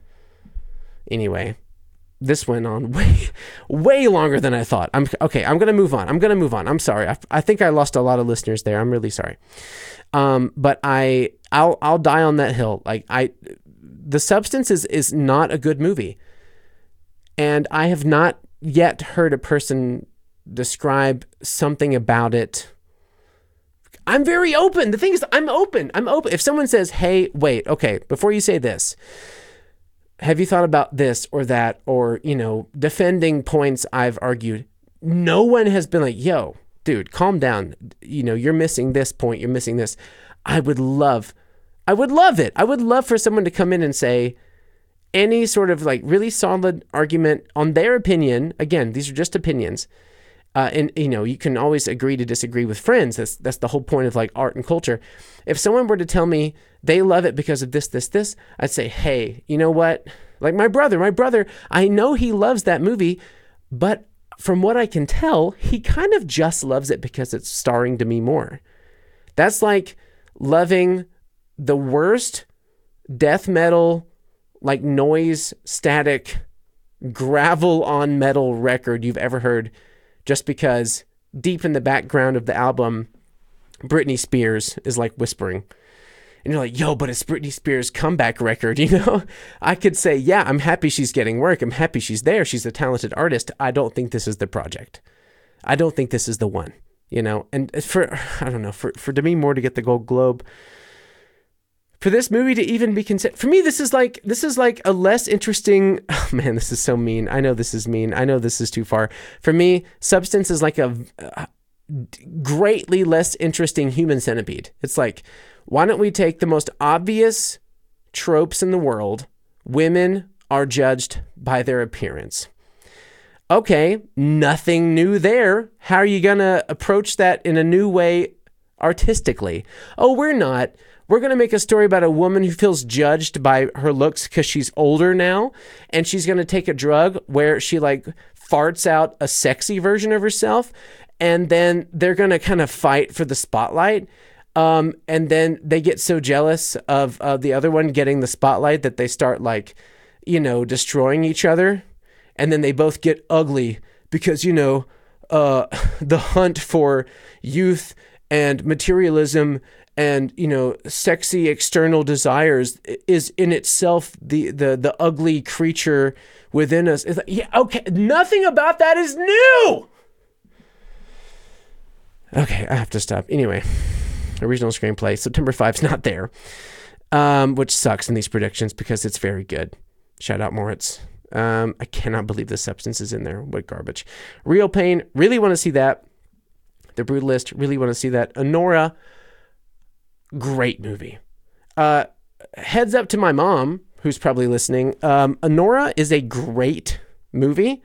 Anyway, this went on way, way longer than I thought. I'm okay. I'm going to move on. I'm going to move on. I'm sorry. I, I think I lost a lot of listeners there. I'm really sorry. Um, but I, I'll, I'll die on that hill. Like I, The Substance is, is not a good movie. And I have not yet heard a person describe something about it. I'm very open. The thing is, I'm open. I'm open. If someone says, hey, wait, okay, before you say this, have you thought about this or that, or, you know, defending points I've argued? No one has been like, yo, dude, calm down. You know, you're missing this point. You're missing this. I would love, I would love it. I would love for someone to come in and say any sort of like really solid argument on their opinion. Again, these are just opinions. Uh, and, you know, you can always agree to disagree with friends. That's that's the whole point of like art and culture. If someone were to tell me they love it because of this, this, this, I'd say, hey, you know what? Like my brother, my brother, I know he loves that movie, but from what I can tell, he kind of just loves it because it's starring Demi Moore. That's like loving the worst death metal, like noise, static, gravel on metal record you've ever heard, just because deep in the background of the album, Britney Spears is like whispering. And you're like, yo, but it's Britney Spears' comeback record, you know? I could say, yeah, I'm happy she's getting work. I'm happy she's there. She's a talented artist. I don't think this is the project. I don't think this is the one, you know? And for, I don't know, for, for Demi Moore to get the Gold Globe, for this movie to even be considered, for me, this is like, this is like a less interesting, oh man, this is so mean. I know this is mean. I know this is too far. For me, Substance is like a, a greatly less interesting Human Centipede. It's like, why don't we take the most obvious tropes in the world? Women are judged by their appearance. Okay, nothing new there. How are you going to approach that in a new way artistically? Oh, we're not. We're going to make a story about a woman who feels judged by her looks because she's older now, and she's going to take a drug where she like farts out a sexy version of herself, and then they're going to kind of fight for the spotlight. Um, and then they get so jealous of uh, the other one getting the spotlight that they start like, you know, destroying each other. And then they both get ugly because, you know, uh, the hunt for youth and materialism and, you know, sexy external desires is in itself the, the, the ugly creature within us. It's like, yeah, okay. Nothing about that is new. Okay. I have to stop. Anyway, original screenplay, September five's not there, um, which sucks in these predictions because it's very good. Shout out Moritz. Um, I cannot believe The Substance is in there. What garbage. Real Pain, really want to see that. The Brutalist, really want to see that. Anora, great movie. Uh, heads up to my mom, who's probably listening. Um, Anora is a great movie,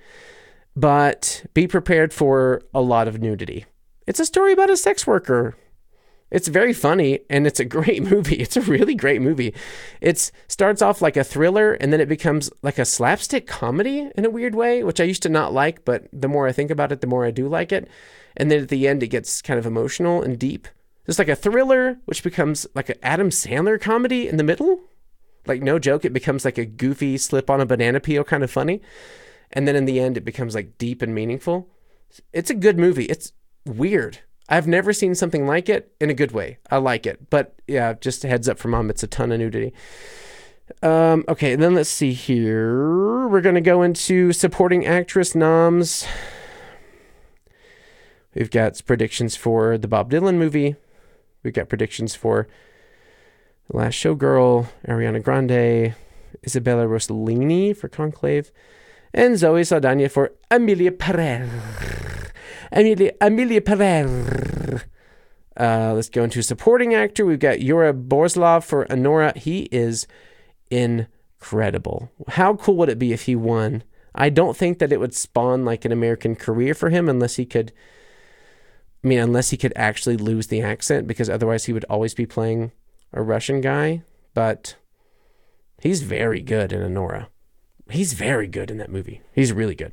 but be prepared for a lot of nudity. It's a story about a sex worker It's very funny, and it's a great movie. It's a really great movie. It starts off like a thriller, and then it becomes like a slapstick comedy in a weird way, which I used to not like, but the more I think about it, the more I do like it. And then at the end, it gets kind of emotional and deep. It's like a thriller, which becomes like an Adam Sandler comedy in the middle. Like, no joke, it becomes like a goofy slip on a banana peel kind of funny. And then in the end, it becomes like deep and meaningful. It's a good movie. It's weird. I've never seen something like it in a good way. I like it. But yeah, just a heads up for Mom, it's a ton of nudity. Um, okay, and then let's see here. We're going to go into supporting actress noms. We've got predictions for the Bob Dylan movie. We've got predictions for The Last Showgirl, Ariana Grande, Isabella Rossellini for Conclave, and Zoe Saldana for Amelia Pereira. Amelia, Amelia Pereira. Uh, let's go into supporting actor. We've got Yura Borzlov for Anora. He is incredible. How cool would it be if he won? I don't think that it would spawn like an American career for him unless he could, I mean, unless he could actually lose the accent, because otherwise he would always be playing a Russian guy. But he's very good in Anora. He's very good in that movie. He's really good.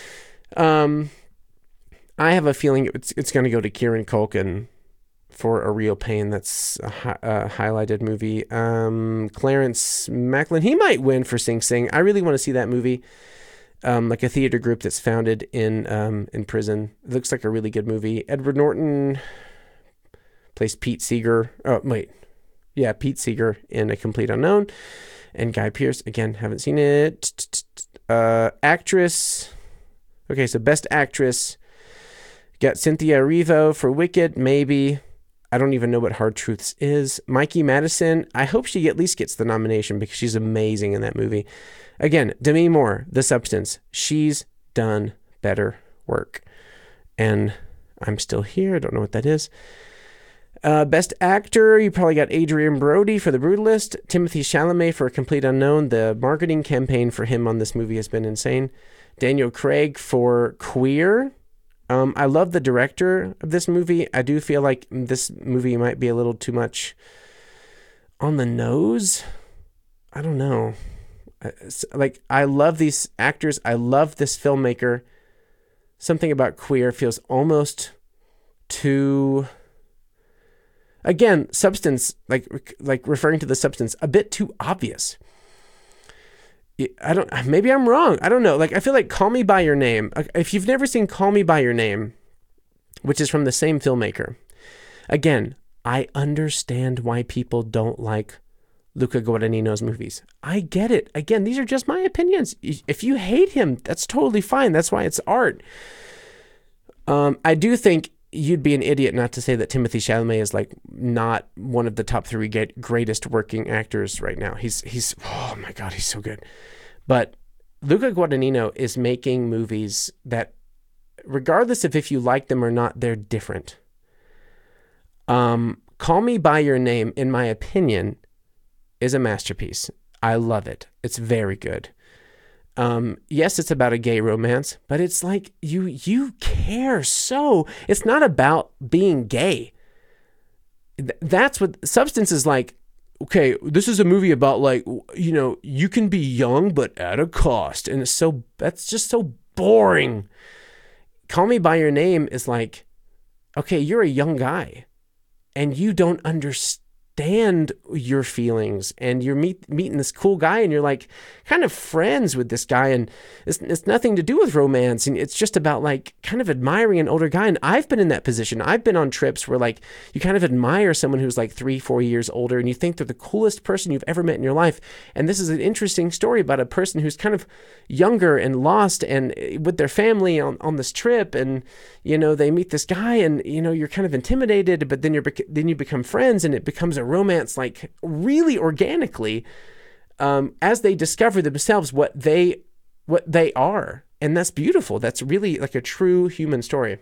Um, I have a feeling it's it's going to go to Kieran Culkin for A Real Pain. That's a, hi- a highlighted movie. Um, Clarence Macklin, he might win for Sing Sing. I really want to see that movie. Um, like a theater group that's founded in um, in prison. It looks like a really good movie. Edward Norton plays Pete Seeger. Oh, wait. Yeah, Pete Seeger in A Complete Unknown. And Guy Pearce, again, haven't seen it. Uh, actress. Okay, so Best Actress. Got Cynthia Erivo for Wicked, maybe. I don't even know what Hard Truths is. Mikey Madison, I hope she at least gets the nomination because she's amazing in that movie. Again, Demi Moore, The Substance. She's done better work. And I'm still here. I don't know what that is. Uh, Best Actor, you probably got Adrian Brody for The Brutalist. Timothy Chalamet for A Complete Unknown. The marketing campaign for him on this movie has been insane. Daniel Craig for Queer. Um, I love the director of this movie. I do feel like this movie might be a little too much on the nose. I don't know. It's, like, I love these actors. I love this filmmaker. Something about Queer feels almost too... Again, substance, like like referring to the substance, a bit too obvious. I don't, maybe I'm wrong. I don't know. Like, I feel like Call Me By Your Name. If you've never seen Call Me By Your Name, which is from the same filmmaker, again, I understand why people don't like Luca Guadagnino's movies. I get it. Again, these are just my opinions. If you hate him, that's totally fine. That's why it's art. Um, I do think you'd be an idiot not to say that Timothy Chalamet is like not one of the top three greatest working actors right now. He's, he's, oh my God, he's so good. But Luca Guadagnino is making movies that, regardless of if you like them or not, they're different. Um, Call Me By Your Name, in my opinion, is a masterpiece. I love it. It's very good. Um, yes, it's about a gay romance, but it's like you you care so. It's not about being gay. Th- that's what Substance is like. Okay, this is a movie about, like, you know, you can be young but at a cost, and it's so that's just so boring. Call Me By Your Name is like, okay, you're a young guy, and you don't understand your feelings, and you're meet, meeting this cool guy, and you're like kind of friends with this guy, and it's, it's nothing to do with romance, and it's just about like kind of admiring an older guy. And I've been in that position. I've been on trips where like you kind of admire someone who's like three, four years older, and you think they're the coolest person you've ever met in your life. And this is an interesting story about a person who's kind of younger and lost and with their family on, on this trip, and you know, they meet this guy, and you know, you're kind of intimidated, but then you're then you become friends, and it becomes a romance, like really organically, um, as they discover themselves what they what they are. And that's beautiful. That's really like a true human story.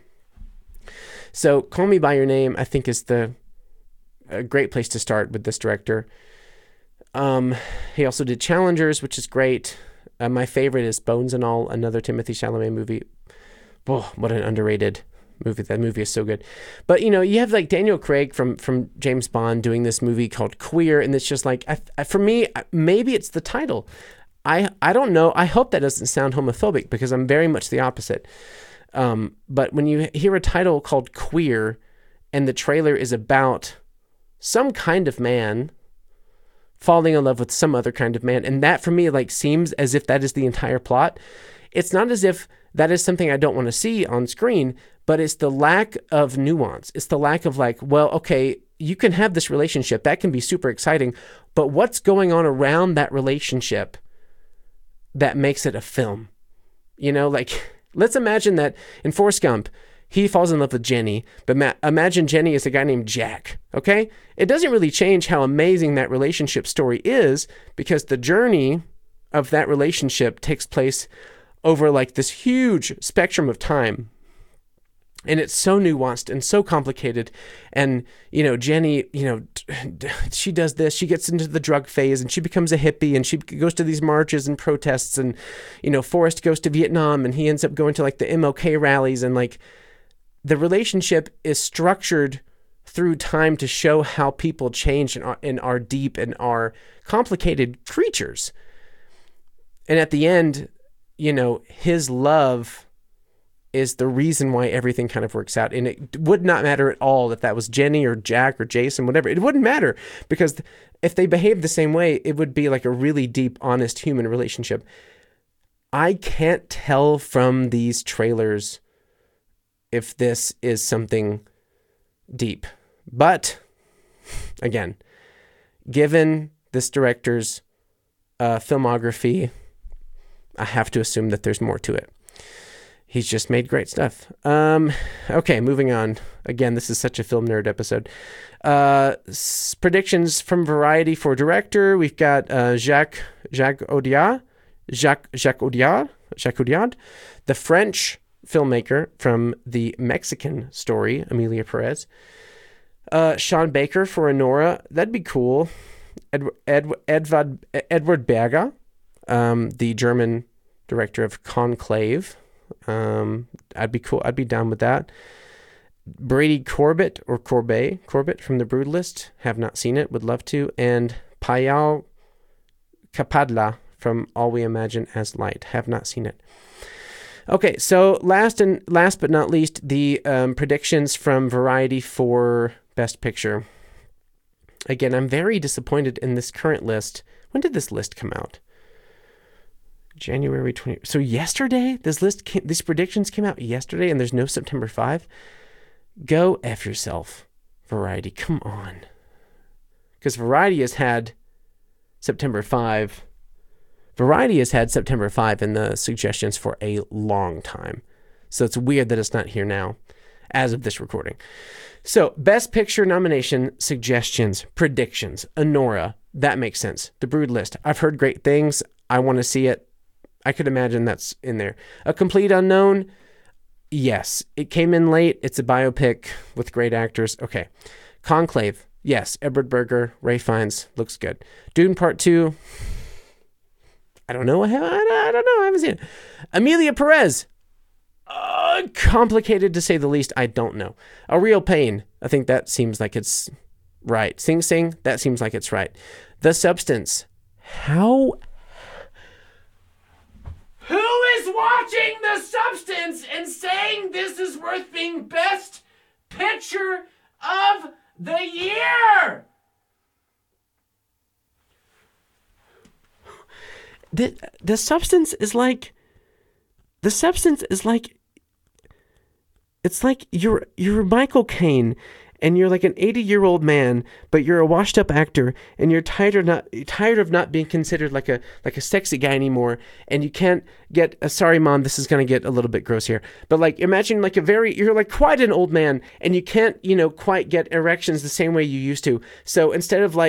So Call Me By Your Name, I think, is the a great place to start with this director. Um, he also did Challengers, which is great. Uh, my favorite is Bones and All, another Timothy Chalamet movie. Oh, what an underrated movie. That movie is so good. But, you know, you have like Daniel Craig from, from James Bond doing this movie called Queer. And it's just like, I, I, for me, maybe it's the title. I, I don't know. I hope that doesn't sound homophobic because I'm very much the opposite. Um, but when you hear a title called Queer and the trailer is about some kind of man falling in love with some other kind of man, and that for me like seems as if that is the entire plot. It's not as if that is something I don't want to see on screen, but it's the lack of nuance. It's the lack of like, well, okay, you can have this relationship. That can be super exciting, but what's going on around that relationship that makes it a film? You know, like, let's imagine that in Forrest Gump, he falls in love with Jenny, but ma- imagine Jenny is a guy named Jack, okay? It doesn't really change how amazing that relationship story is because the journey of that relationship takes place over like this huge spectrum of time. And it's so nuanced and so complicated. And, you know, Jenny, you know, she does this, she gets into the drug phase and she becomes a hippie and she goes to these marches and protests. And, you know, Forrest goes to Vietnam and he ends up going to like the M L K rallies. And like the relationship is structured through time to show how people change and are, and are deep and are complicated creatures. And at the end, you know, his love is the reason why everything kind of works out. And it would not matter at all if that was Jenny or Jack or Jason, whatever. It wouldn't matter because if they behaved the same way, it would be like a really deep, honest human relationship. I can't tell from these trailers if this is something deep. But again, given this director's uh, filmography, I have to assume that there's more to it. He's just made great stuff. Um, okay, moving on. Again, this is such a film nerd episode. Uh, s- predictions from Variety for director. We've got uh, Jacques Jacques Audiard, Jacques Jacques Audiard, Jacques Audiard, the French filmmaker from the Mexican Story, Emilia Perez. Uh, Sean Baker for Anora. That'd be cool. Ed, Ed, Edvard Edward Berger. Um, the German director of Conclave. Um, I'd be cool. I'd be down with that. Brady Corbett or Corbet, Corbett from The Brutalist. Have not seen it. Would love to. And Payal Capadla from All We Imagine as Light. Have not seen it. Okay, so last and last but not least, the um, predictions from Variety for Best Picture. Again, I'm very disappointed in this current list. When did this list come out? January twentieth. So yesterday, this list, came, these predictions came out yesterday, and there's no September fifth. Go F yourself, Variety. Come on. Because Variety has had September fifth. Variety has had September fifth in the suggestions for a long time. So it's weird that it's not here now, as of this recording. So, Best Picture nomination suggestions, predictions. Anora, that makes sense. The Brutalist, I've heard great things. I want to see it. I could imagine that's in there. A Complete Unknown, yes. It came in late. It's a biopic with great actors. Okay. Conclave, yes. Edward Berger, Ray Fiennes, looks good. Dune Part two, I don't know. I don't know. I haven't seen it. Emilia Perez, uh, complicated to say the least. I don't know. A Real Pain, I think that seems like it's right. Sing Sing, that seems like it's right. The Substance, how... Who is watching The Substance and saying this is worth being Best Picture of the Year? The, the Substance is like... The Substance is like... It's like you're you're Michael Caine and you're like an eighty-year-old man, but you're a washed-up actor, and you're tired of not tired of not being considered like a like a sexy guy anymore, and you can't get a sorry mom, this is gonna get a little bit gross here, but like imagine like a very you're like quite an old man, and you can't you know quite get erections the same way you used to. So instead of like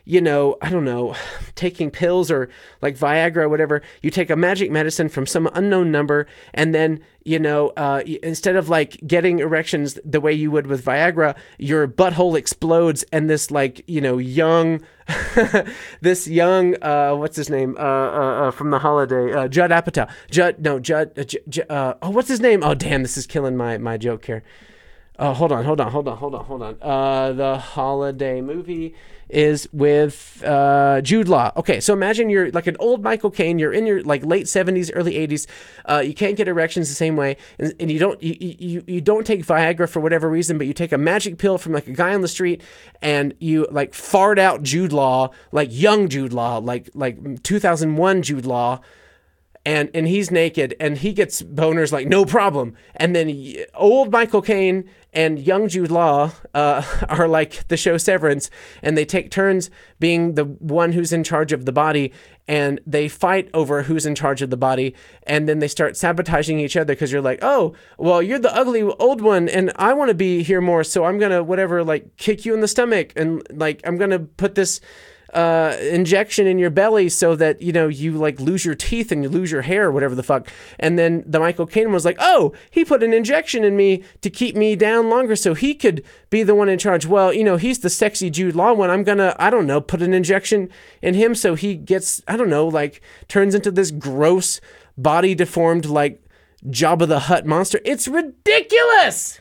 you know, I don't know, taking pills or like Viagra or whatever. You take a magic medicine from some unknown number, and then, you know, uh, instead of like getting erections the way you would with Viagra, your butthole explodes, and this like, you know, young, this young, uh, what's his name, uh, uh, uh from The Holiday, uh, Judd Apatow, Judd, no, Judd, uh, J- uh, oh, what's his name? Oh, damn, this is killing my my joke here. Oh, hold on, hold on, hold on, hold on, hold on. Uh, the Holiday movie is with uh, Jude Law. Okay, so imagine you're like an old Michael Caine. You're in your like late seventies, early eighties. Uh, you can't get erections the same way, and, and you don't you, you you don't take Viagra for whatever reason, but you take a magic pill from like a guy on the street, and you like fart out Jude Law, like young Jude Law, like like two thousand one Jude Law. And and he's naked, and he gets boners like no problem. And then old Michael Caine and young Jude Law uh, are like the show Severance, and they take turns being the one who's in charge of the body, and they fight over who's in charge of the body, and then they start sabotaging each other because you're like, oh, well, you're the ugly old one, and I want to be here more, so I'm gonna whatever, like kick you in the stomach, and like I'm gonna put this uh injection in your belly so that, you know, you like lose your teeth and you lose your hair or whatever the fuck. And then the Michael Caine was like, oh, he put an injection in me to keep me down longer so he could be the one in charge. Well, you know, he's the sexy Jude Law one. I'm gonna, I don't know, put an injection in him so he gets, I don't know, like turns into this gross body deformed like Jabba the Hutt monster. It's ridiculous.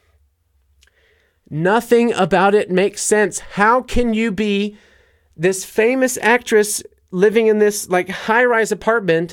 Nothing about it makes sense. How can you be this famous actress living in this like high-rise apartment?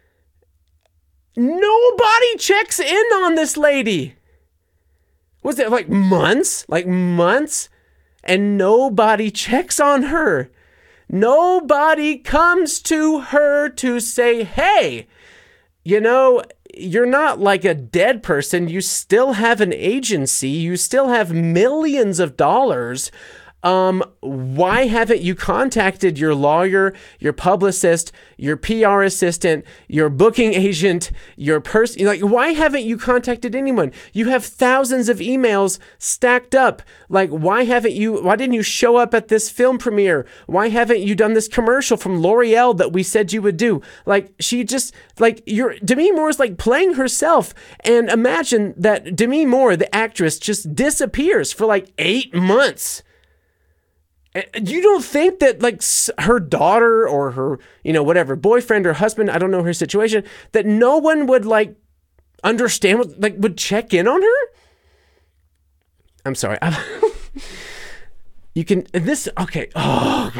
Nobody checks in on this lady. Was it like months? Like months? And nobody checks on her. Nobody comes to her to say, hey, you know, you're not like a dead person. You still have an agency. You still have millions of dollars. Um, why haven't you contacted your lawyer, your publicist, your P R assistant, your booking agent, your person? Like, why haven't you contacted anyone? You have thousands of emails stacked up. Like, why haven't you, why didn't you show up at this film premiere? Why haven't you done this commercial from L'Oreal that we said you would do? Like, she just, like, you're, Demi Moore's like playing herself. And imagine that Demi Moore, the actress, just disappears for like eight months. You don't think that like her daughter or her, you know, whatever, boyfriend or husband, I don't know her situation, that no one would like understand what, like would check in on her? I'm sorry. You can, this, okay. Oh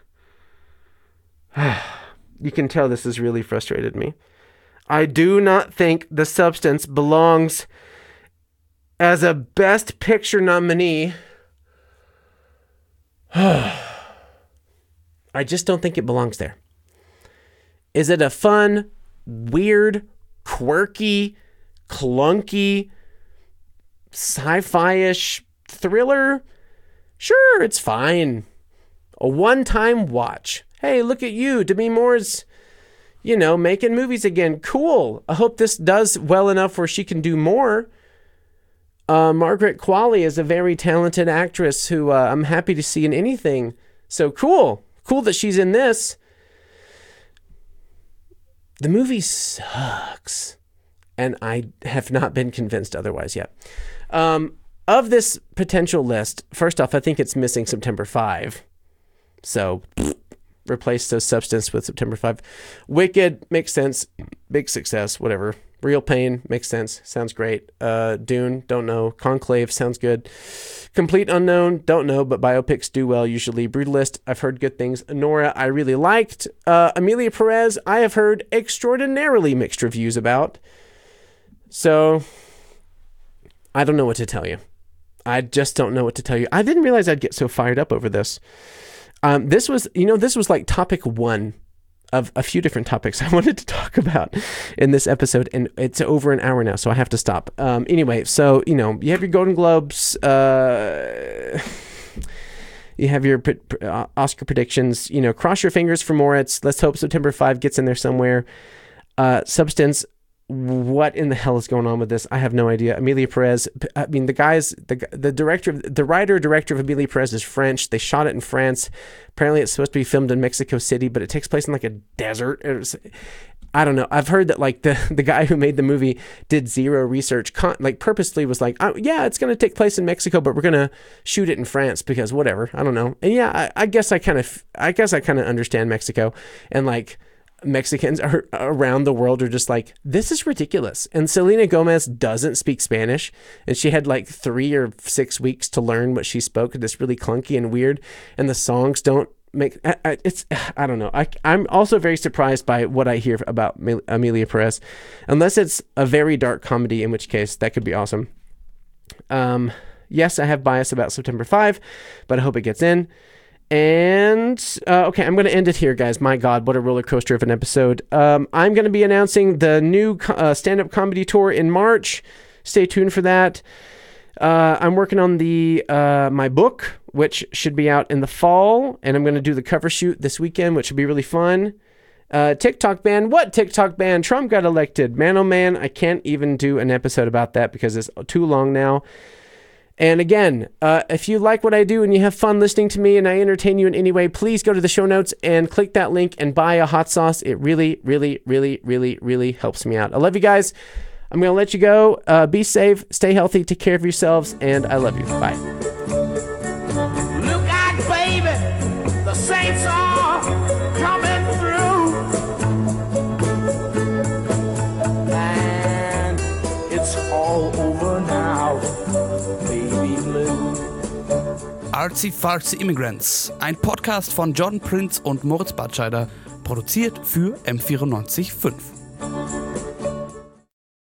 God. You can tell this has really frustrated me. I do not think The Substance belongs as a Best Picture nominee. I just don't think it belongs there. Is it a fun, weird, quirky, clunky, sci-fi-ish thriller? Sure, it's fine. A one-time watch. Hey, look at you, Demi Moore's, you know, making movies again. Cool. I hope this does well enough where she can do more. Uh, Margaret Qualley is a very talented actress who uh, I'm happy to see in anything. So cool. Cool that she's in this. The movie sucks. And I have not been convinced otherwise yet. Um, of this potential list, first off, I think it's missing September fifth. So pfft, replace the Substance with September fifth. Wicked makes sense. Big success, whatever. Real Pain makes sense. Sounds great. Uh, Dune, don't know. Conclave sounds good. Complete Unknown, don't know, but biopics do well usually. Brutalist, I've heard good things. Nora, I really liked. Uh, Amelia Perez, I have heard extraordinarily mixed reviews about. So, I don't know what to tell you. I just don't know what to tell you. I didn't realize I'd get so fired up over this. Um, this was, you know, this was like topic one of a few different topics I wanted to talk about in this episode, and it's over an hour now, so I have to stop. Um, anyway, so, you know, you have your Golden Globes, uh, you have your uh, Oscar predictions, you know, cross your fingers for Moritz. Let's hope September fifth gets in there somewhere. Uh, Substance what in the hell is going on with this? I have no idea. Amelia Perez, I mean, the guys, the the director, the writer, director of Amelia Perez is French. They shot it in France. Apparently it's supposed to be filmed in Mexico City, but it takes place in like a desert. It was, I don't know. I've heard that like the, the guy who made the movie did zero research, con- like purposely was like, oh, yeah, it's going to take place in Mexico, but we're going to shoot it in France because whatever. I don't know. And yeah, I, I guess I kind of, I guess I kind of understand Mexico, and like Mexicans are around the world are just like, this is ridiculous. And Selena Gomez doesn't speak Spanish, and she had like three or six weeks to learn what she spoke. It's really clunky and weird, and the songs don't make I, I, it's I don't know. I, I'm also very surprised by what I hear about Amelia Perez, unless it's a very dark comedy, in which case that could be awesome. Um, yes, I have bias about September fifth, but I hope it gets in. And, uh, okay, I'm going to end it here, guys. My God, what a roller coaster of an episode. Um, I'm going to be announcing the new uh, stand-up comedy tour in March. Stay tuned for that. Uh, I'm working on the uh, my book, which should be out in the fall. And I'm going to do the cover shoot this weekend, which will be really fun. Uh, TikTok ban. What TikTok ban? Trump got elected. Man, oh man, I can't even do an episode about that because it's too long now. And again, uh, if you like what I do and you have fun listening to me and I entertain you in any way, please go to the show notes and click that link and buy a hot sauce. It really, really, really, really, really helps me out. I love you guys. I'm going to let you go. Uh, be safe, stay healthy, take care of yourselves, and I love you. Bye. Look out, baby. The saints are coming through. And it's all over now. Artsy Fartsy Immigrants, ein Podcast von John Prince und Moritz Batscheider, produziert für M vierundneunzig Komma fünf.